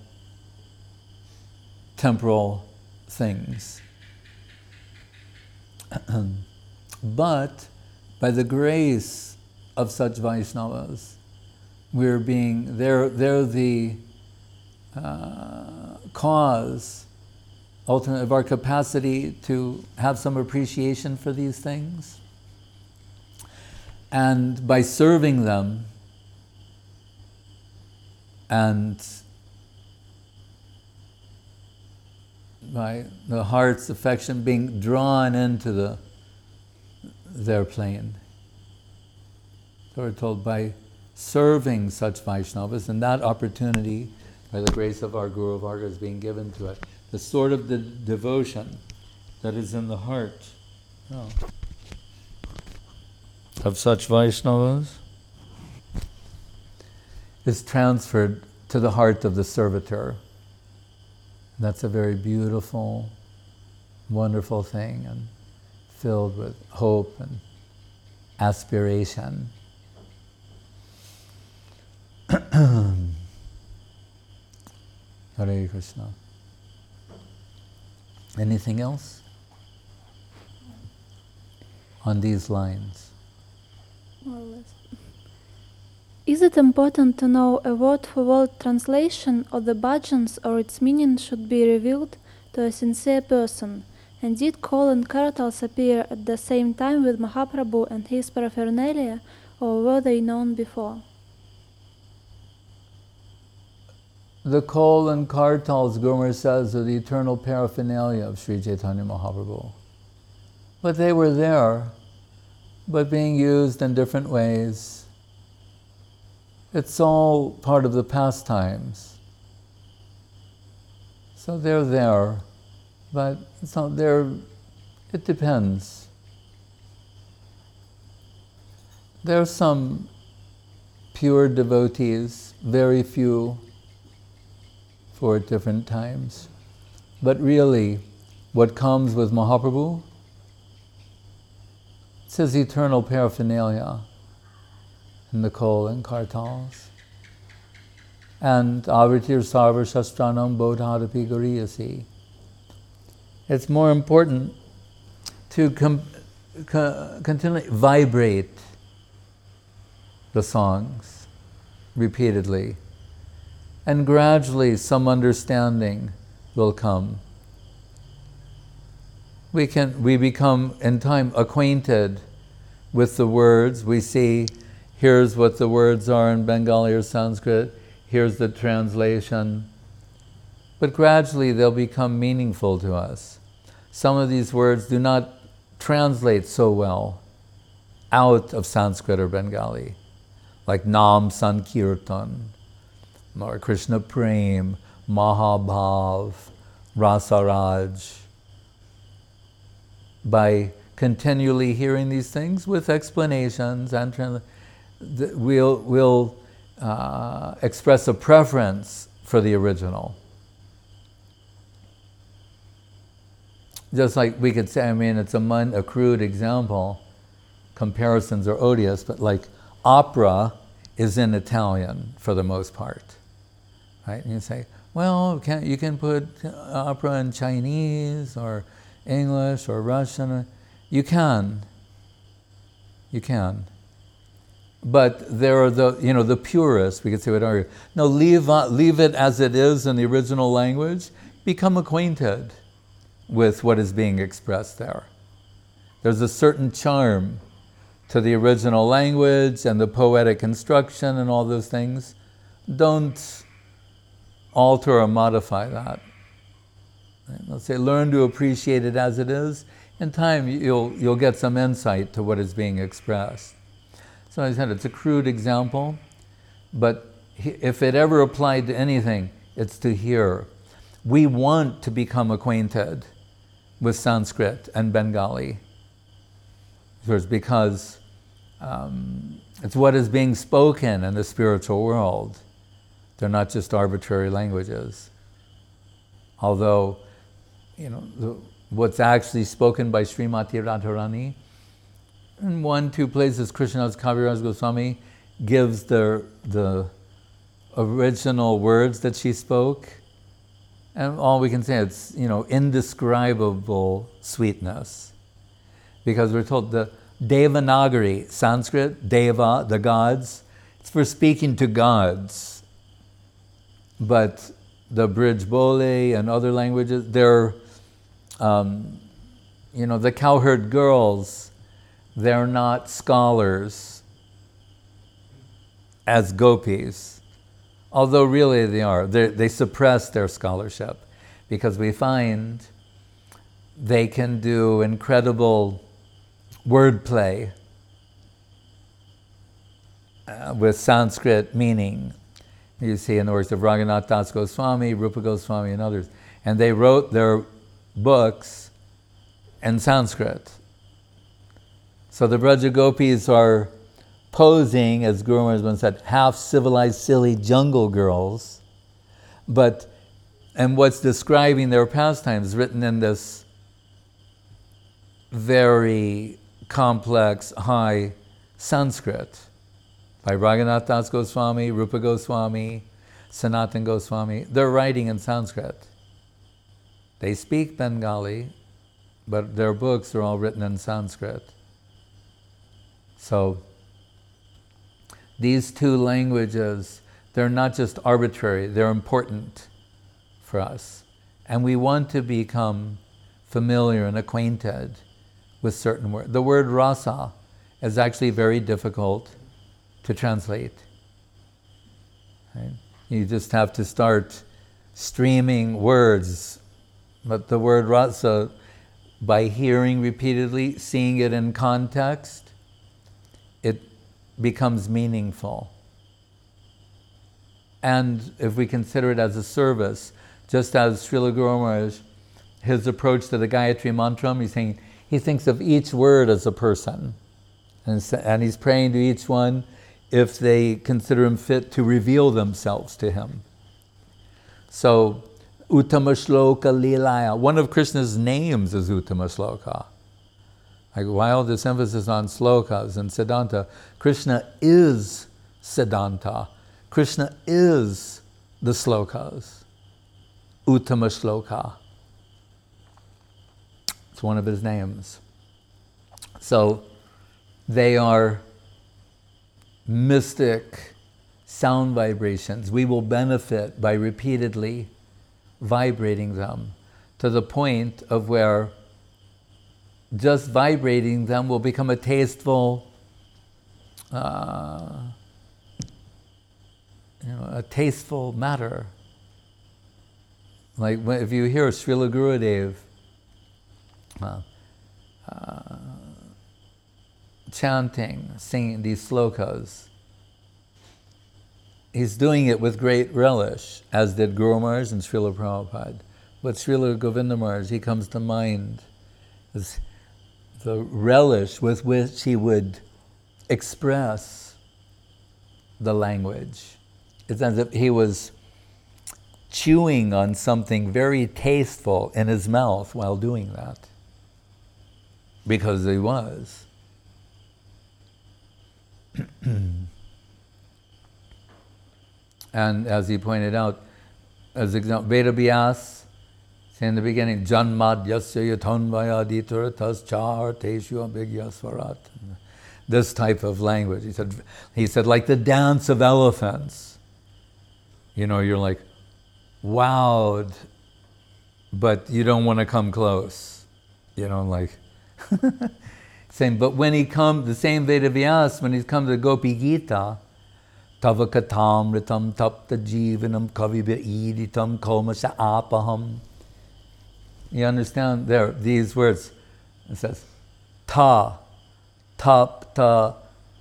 temporal things. But by the grace of such Vaishnavas, we're being, they're, they're the uh, cause, ultimately, of our capacity to have some appreciation for these things. And by serving them and by the heart's affection being drawn into the their plane. So we're told by serving such Vaishnavas, and that opportunity, by the grace of our Guru Varga, is being given to it. The sort of the devotion that is in the heart oh, of such Vaishnavas is transferred to the heart of the servitor. That's a very beautiful wonderful thing and filled with hope and aspiration. Hare Krishna. Anything else on these lines? More or less. Is it important to know a word-for-word translation of the bhajans, or its meaning should be revealed to a sincere person? And did Kol and Kartals appear at the same time with Mahaprabhu and his paraphernalia, or were they known before? The Kol and Kartals, Gurmar says, are the eternal paraphernalia of Sri Chaitanya Mahaprabhu. But they were there, but being used in different ways. It's all part of the pastimes. So they're there, but it's not there, it depends. There are some pure devotees, very few, for different times. But really, what comes with Mahaprabhu, it's his eternal paraphernalia in the Kol and Kartals. And Avritir Sarva Shastranam Bodhadapi Gariyasi. It's more important to com- co- continually vibrate the songs repeatedly. And gradually some understanding will come. We can we become in time acquainted with the words. We see, here's what the words are in Bengali or Sanskrit, here's the translation. But gradually they'll become meaningful to us. Some of these words do not translate so well out of Sanskrit or Bengali, like Nam Sankirtan, or Krishna Prem, Mahabhav, Rasaraj. By continually hearing these things with explanations, and trans- we'll, we'll uh, express a preference for the original. Just like we could say, I mean, it's a, mun- a crude example, comparisons are odious, but like opera is in Italian for the most part. Right? And you say, well, can, you can put opera in Chinese or English or Russian. You can. You can. But there are the, you know, the purists, we could say, would argue, no, leave, uh, leave it as it is in the original language. Become acquainted with what is being expressed there. There's a certain charm to the original language and the poetic construction and all those things. Don't alter or modify that. Let's say, learn to appreciate it as it is. In time, you'll you'll get some insight to what is being expressed. So I said it's a crude example, but if it ever applied to anything, it's to here. We want to become acquainted with Sanskrit and Bengali. It's because um, it's what is being spoken in the spiritual world. They're not just arbitrary languages. Although, you know, the, what's actually spoken by Srimati Radharani, in one, two places, Krishnadas Kaviraj Goswami gives the, the original words that she spoke, and all we can say, it's, you know, indescribable sweetness. Because we're told the Devanagari, Sanskrit, Deva, the gods, it's for speaking to gods. But the Brijboli and other languages, they're, um, you know, the cowherd girls, they're not scholars as gopis, although really they are. They're, they suppress their scholarship because we find they can do incredible wordplay uh, with Sanskrit meaning. You see in the works of Raghunath Das Goswami, Rupa Goswami, and others. And they wrote their books in Sanskrit. So the Braja Gopis are posing, as Guru Maharaj once said, half-civilized, silly jungle girls. But, and what's describing their pastimes written in this very complex, high Sanskrit by Raghunath Das Goswami, Rupa Goswami, Sanatan Goswami. They're writing in Sanskrit. They speak Bengali, but their books are all written in Sanskrit. So these two languages, they're not just arbitrary, they're important for us. And we want to become familiar and acquainted with certain words. The word rasa is actually very difficult to translate. Right? You just have to start streaming words. But the word rasa, by hearing repeatedly, seeing it in context, it becomes meaningful. And if we consider it as a service, just as Srila Guru Maharaj, his approach to the Gayatri Mantra, he's saying, he thinks of each word as a person. And, and he's praying to each one if they consider him fit to reveal themselves to him. So, Uttama Shloka Lilaya, one of Krishna's names is Uttama Shloka. Like, why all this emphasis on slokas and Siddhanta? Krishna is Siddhanta. Krishna is the slokas. Uttama Shloka. It's one of his names. So they are mystic sound vibrations. We will benefit by repeatedly vibrating them to the point of where just vibrating them will become a tasteful, uh, you know, a tasteful matter. Like when, if you hear Srila Gurudev uh, uh, chanting, singing these slokas, he's doing it with great relish, as did Guru Maharaj and Srila Prabhupada. But Srila Govinda Maharaj, he comes to mind as the relish with which he would express the language. It's as if he was chewing on something very tasteful in his mouth while doing that. Because he was. And as he pointed out, as example, Veda Vyas, in the beginning, Janmad yasya yatanvaya ditaratas char teshu abhigyasvarat. This type of language. He said, he said, like the dance of elephants. You know, you're like, wowed, but you don't want to come close. You know, like, same. But when he comes, the same Veda Vyas, when he comes to Gopi Gita, Tava katam ritam tapta jivanam kavibir iditam komasa apaham. You understand there, these words. It says, ta, tapta,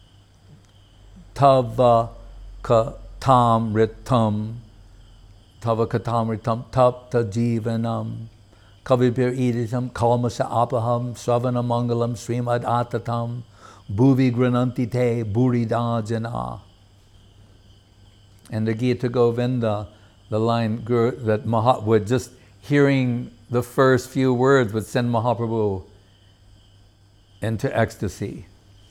tava katam ritam, tava katam ritam tapta jivanam, kavibir iditam kalmasa apaham, sravana mangalam srimad atatam, bhuvi grananti te burida jana. And the Gita Govinda, the line that Maha would just hearing the first few words would send Mahaprabhu into ecstasy.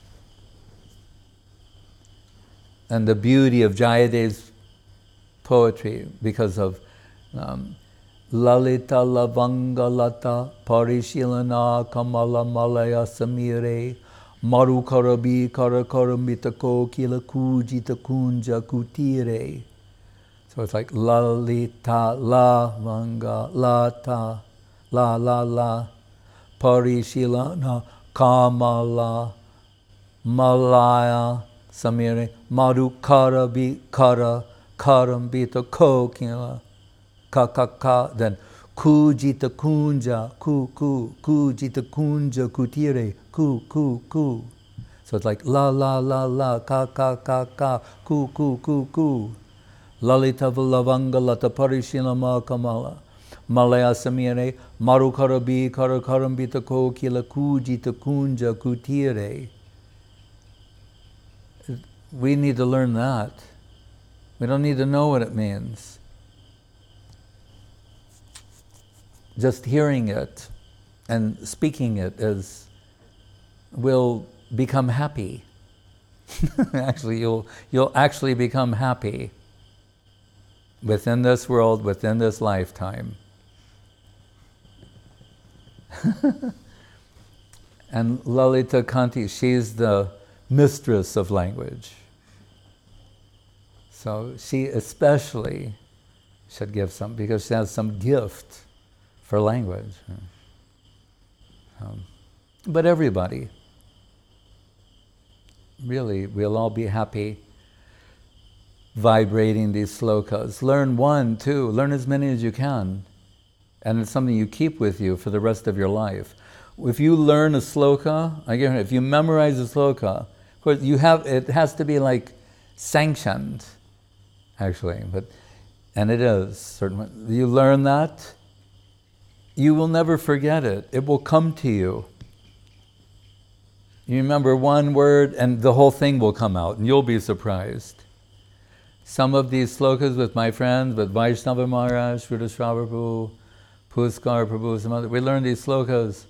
And the beauty of Jayadev's poetry, because of um, Lalita Lavanga Lata Parishilana Kamala Malaya Samire Maru Karabi Karakaramita Kokila Kujita Kunja Kutire. So it's like Lalita Lavanga Lata La La La Parishilana Kamala Malaya Samire Maru Karabi Kara Karambita Kokila Kakaka. Then Kujita Kunja Ku Ku Kujita Kunja Kutire Ku Ku Ku. So it's like La La La La Ka Ka Ka Ka Ku Ku Ku Ku. Lalita Lavanga Lata Parishilama Kamala Malaya Samire Maru Karabi Karakarambita Kokila Kujita Kunja Kutire. We need to learn that. We don't need to know what it means. Just hearing it and speaking it is will become happy. Actually, you'll you'll actually become happy within this world, within this lifetime. And Lalita Kanti, she's the mistress of language. So she especially should give some, because she has some gift for language. Um, but everybody, really, we'll all be happy vibrating these slokas. Learn one, two, learn as many as you can. And it's something you keep with you for the rest of your life. If you learn a sloka, I guarantee, if you memorize a sloka, of course you have, it has to be like sanctioned, actually, but, and it is, certainly. You learn that, you will never forget it. It will come to you. You remember one word and the whole thing will come out and you'll be surprised. Some of these slokas with my friends, with Vaishnava Maharaj, Sridhar Prabhu, Puskar Prabhu, some other, we learned these slokas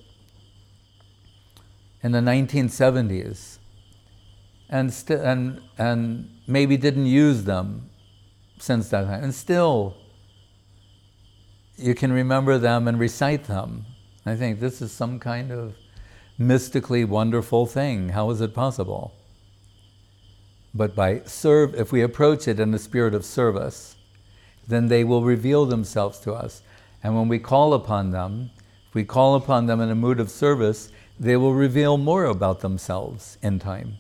in the nineteen seventies and, st- and, and maybe didn't use them since that time. And still, you can remember them and recite them. I think this is some kind of mystically wonderful thing. How is it possible? But by serve, if we approach it in the spirit of service, then they will reveal themselves to us. And when we call upon them, if we call upon them in a mood of service, they will reveal more about themselves in time.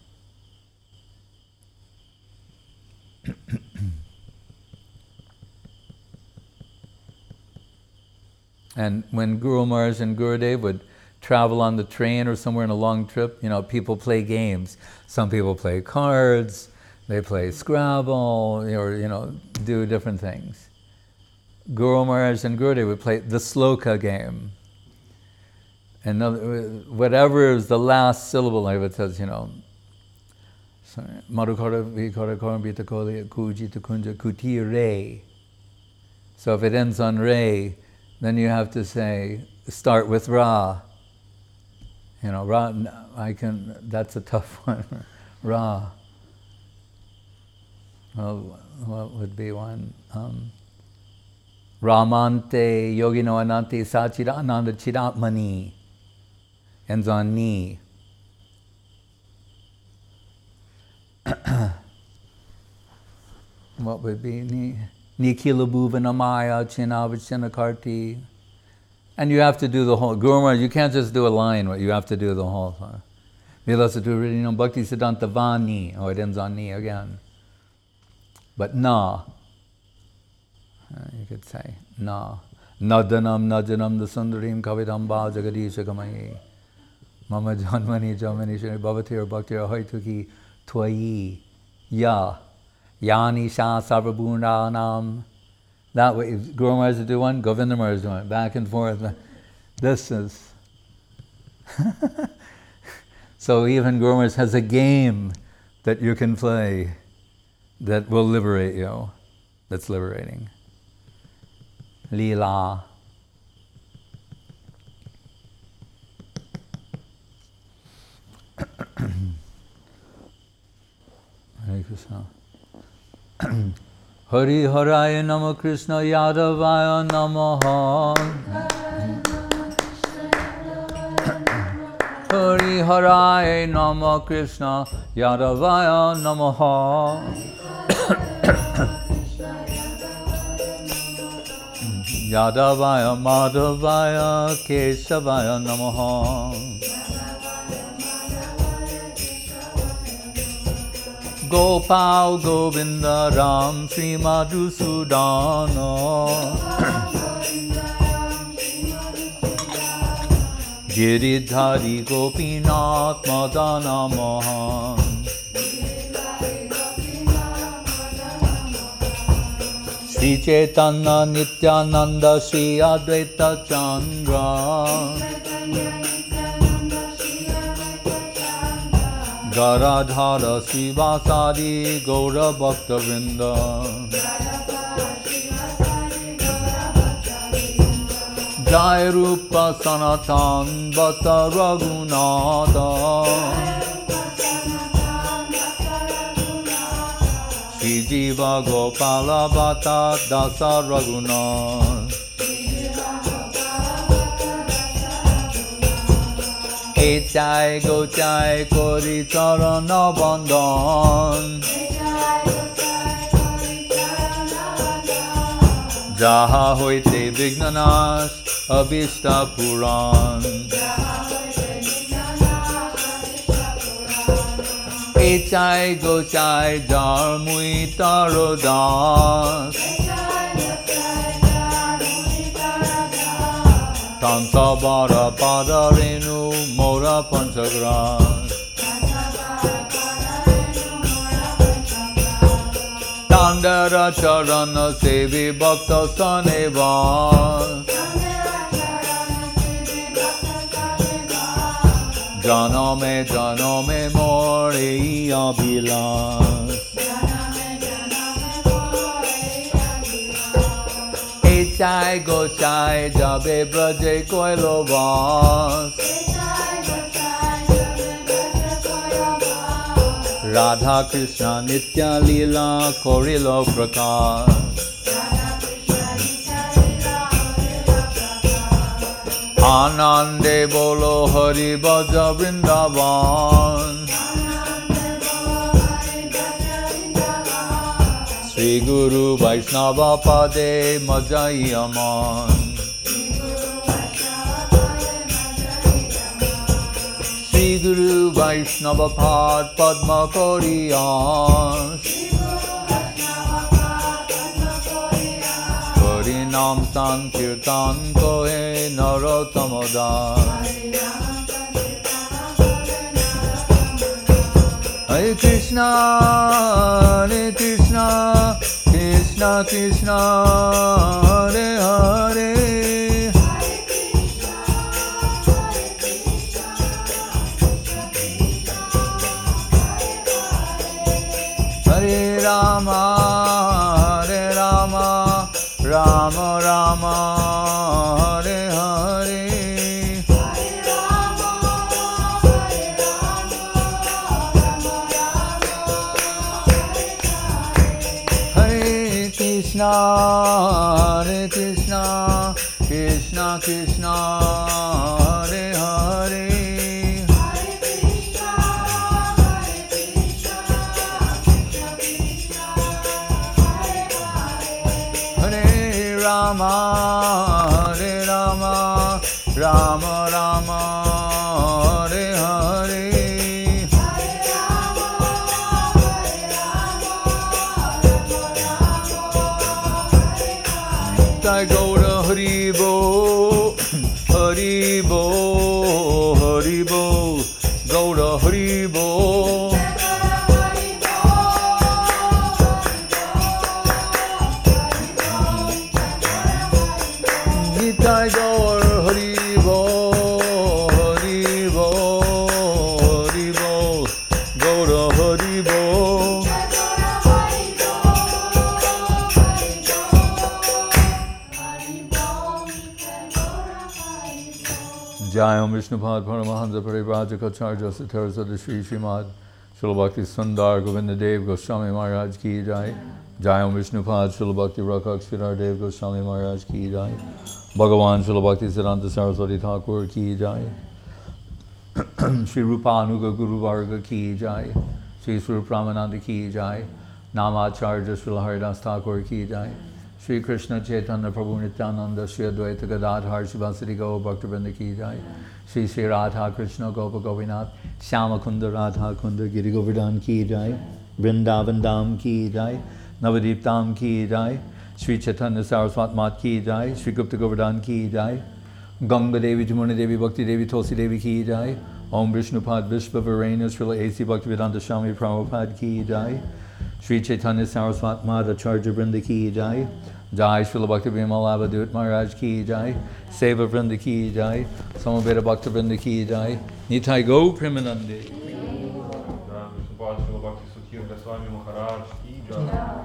And when Guru Maharaj and Gurudev would travel on the train or somewhere in a long trip, you know, people play games. Some people play cards, they play Scrabble, or, you know, do different things. Guru Maharaj and Gurudev would play the sloka game. And whatever is the last syllable of it says, you know, Madhukara Vikara Karambita Koli Kujita Kunja Kuti Re. So if it ends on Re, then you have to say, start with Ra. You know, Ra, I can, that's a tough one. Ra. Well, what would be one? Um, Ramante Yogino Ananti Sachira Ananda Chidatmani. Ends on Ni. What would be Ni? Nikila Bhuvanamaya Chinavachina Karti. And you have to do the whole, Guru Maharaj, you can't just do a line, you have to do the whole thing. Vilasatu, you know, Bhakti Siddhanta Vani. Oh, it ends on Ni again. But Na. Uh, you could say Na. Nadanam Najanam the Sundarim Kavidamba Jagadisha Kamayi. Mama Janmani Jamani Shri Bhavatir Bhaktir Haituki Twayi. Ya. Yani Shah Sarvabhunanam. That way, Guru Maharaj to do one, Govinda Maharaj do one, back and forth. This is... So even Guru Maharaj has a game that you can play that will liberate you, that's liberating. Leela. Hare Krishna. Hari Haraya Nama Krishna Yadavaya Namaha. Hari Haraya Nama Krishna Yadavaya Namaha. Yadavaya Madhavaya Keshavaya Namaha. Gopal Govinda Ram Sri Madhusudana. Giridhari Gopinath Madana Mohan. Sri Chaitanya Nityananda Sri Advaita Chandra. Garadhara Srivasadi Gaura Bhakta Vrinda. Jai Rupa Sanatan Bhatta Raghunatha Shri Jiva Gopala Bhatta Dasa Raghunath Echai Gochai Kori Charana Bandhan Jaha Hoite Vignanas Abhishta Puran Echai Gochai Dharmui Tarodas Tansabara Padarenu Mora Panchagras Tandara Charana Sevi Bhakta Saneva Janame Janame Mori Abhilas Echai Gochai Jabe Braje Koilovas Radha Krishna Nitya Leela Korilo Prakash Anande Bolo Hari Bhaja Vrindavan Sri Guru Vaishnava Pade Majai Aman Sri Guru Vaishnava Pad Padma Koriyas Harinam Sankirtan Kohe Narottamodar Hare Krishna, Hare Krishna, Krishna Krishna, Hare Hare Hare Rama, Hare Rama, Rama Rama, Hare Hare Hare Krishna, Hare Krishna, Krishna Krishna, Hare Hare Hare Rama, Hare Rama, Rama Rama, Hare Hare Jai Gaura Hari Bo, Hari Bo, Hari Bo, Gaura Hari Bo Jai Gaur Hari Bo, Hari Bo, Hari Bo, Gaura Hari Bo Jai Om Vishnupad Paramahansa Parivrajaka Satarasada Shri Srimad Srila Bhakti Sundar Govinda Dev Goswami Maharaj Ki Jai Jai Om Vishnupad Srila Bhakti Rakak Sridhar Dev Goswami Maharaj Ki Jai Bhagavan Srila Bhakti Siddhanta Saraswati Thakur Ki Jai Shri Rupanuga Guru Varga Ki Jai Shri Swarup Ramananda Ki Jai Namacharya Srila Haridas Thakur Ki Jai Shri Krishna Chaitanya Prabhu Nityananda Shri Advaita Gadadhar Shivasati Gaur Bhaktivinoda Ki Jai Shri Shri Radha Krishna Gopa Govinath Shyama Kunda Radha Kunda Giri Govardhan Ki Jai Vrindavan Dham Ki Jai Navadip Dham Ki Jai Shri Chaitanya Saraswat Mat Ki Jai Shri Gupta Govardhan Ki Jai Ganga Devi Jamuna Devi Bhakti Devi Tulsi Devi Ki Jai Om Vishnupad Vishva Varena Srila A C Bhaktivedanta Swami Prabhupada Ki Jai Shri Chaitanya Saraswat Madhacharya Vrinda Ki Jai Jai Srila Bhakti Vimal Avadut Maharaj Ki Jai Seva Vrinda Ki Jai Samaveda Bhakta Vrinda Ki Jai Nitai Go Premanande Srila Bhakti Sukhi Goswami Maharaj Ki Jai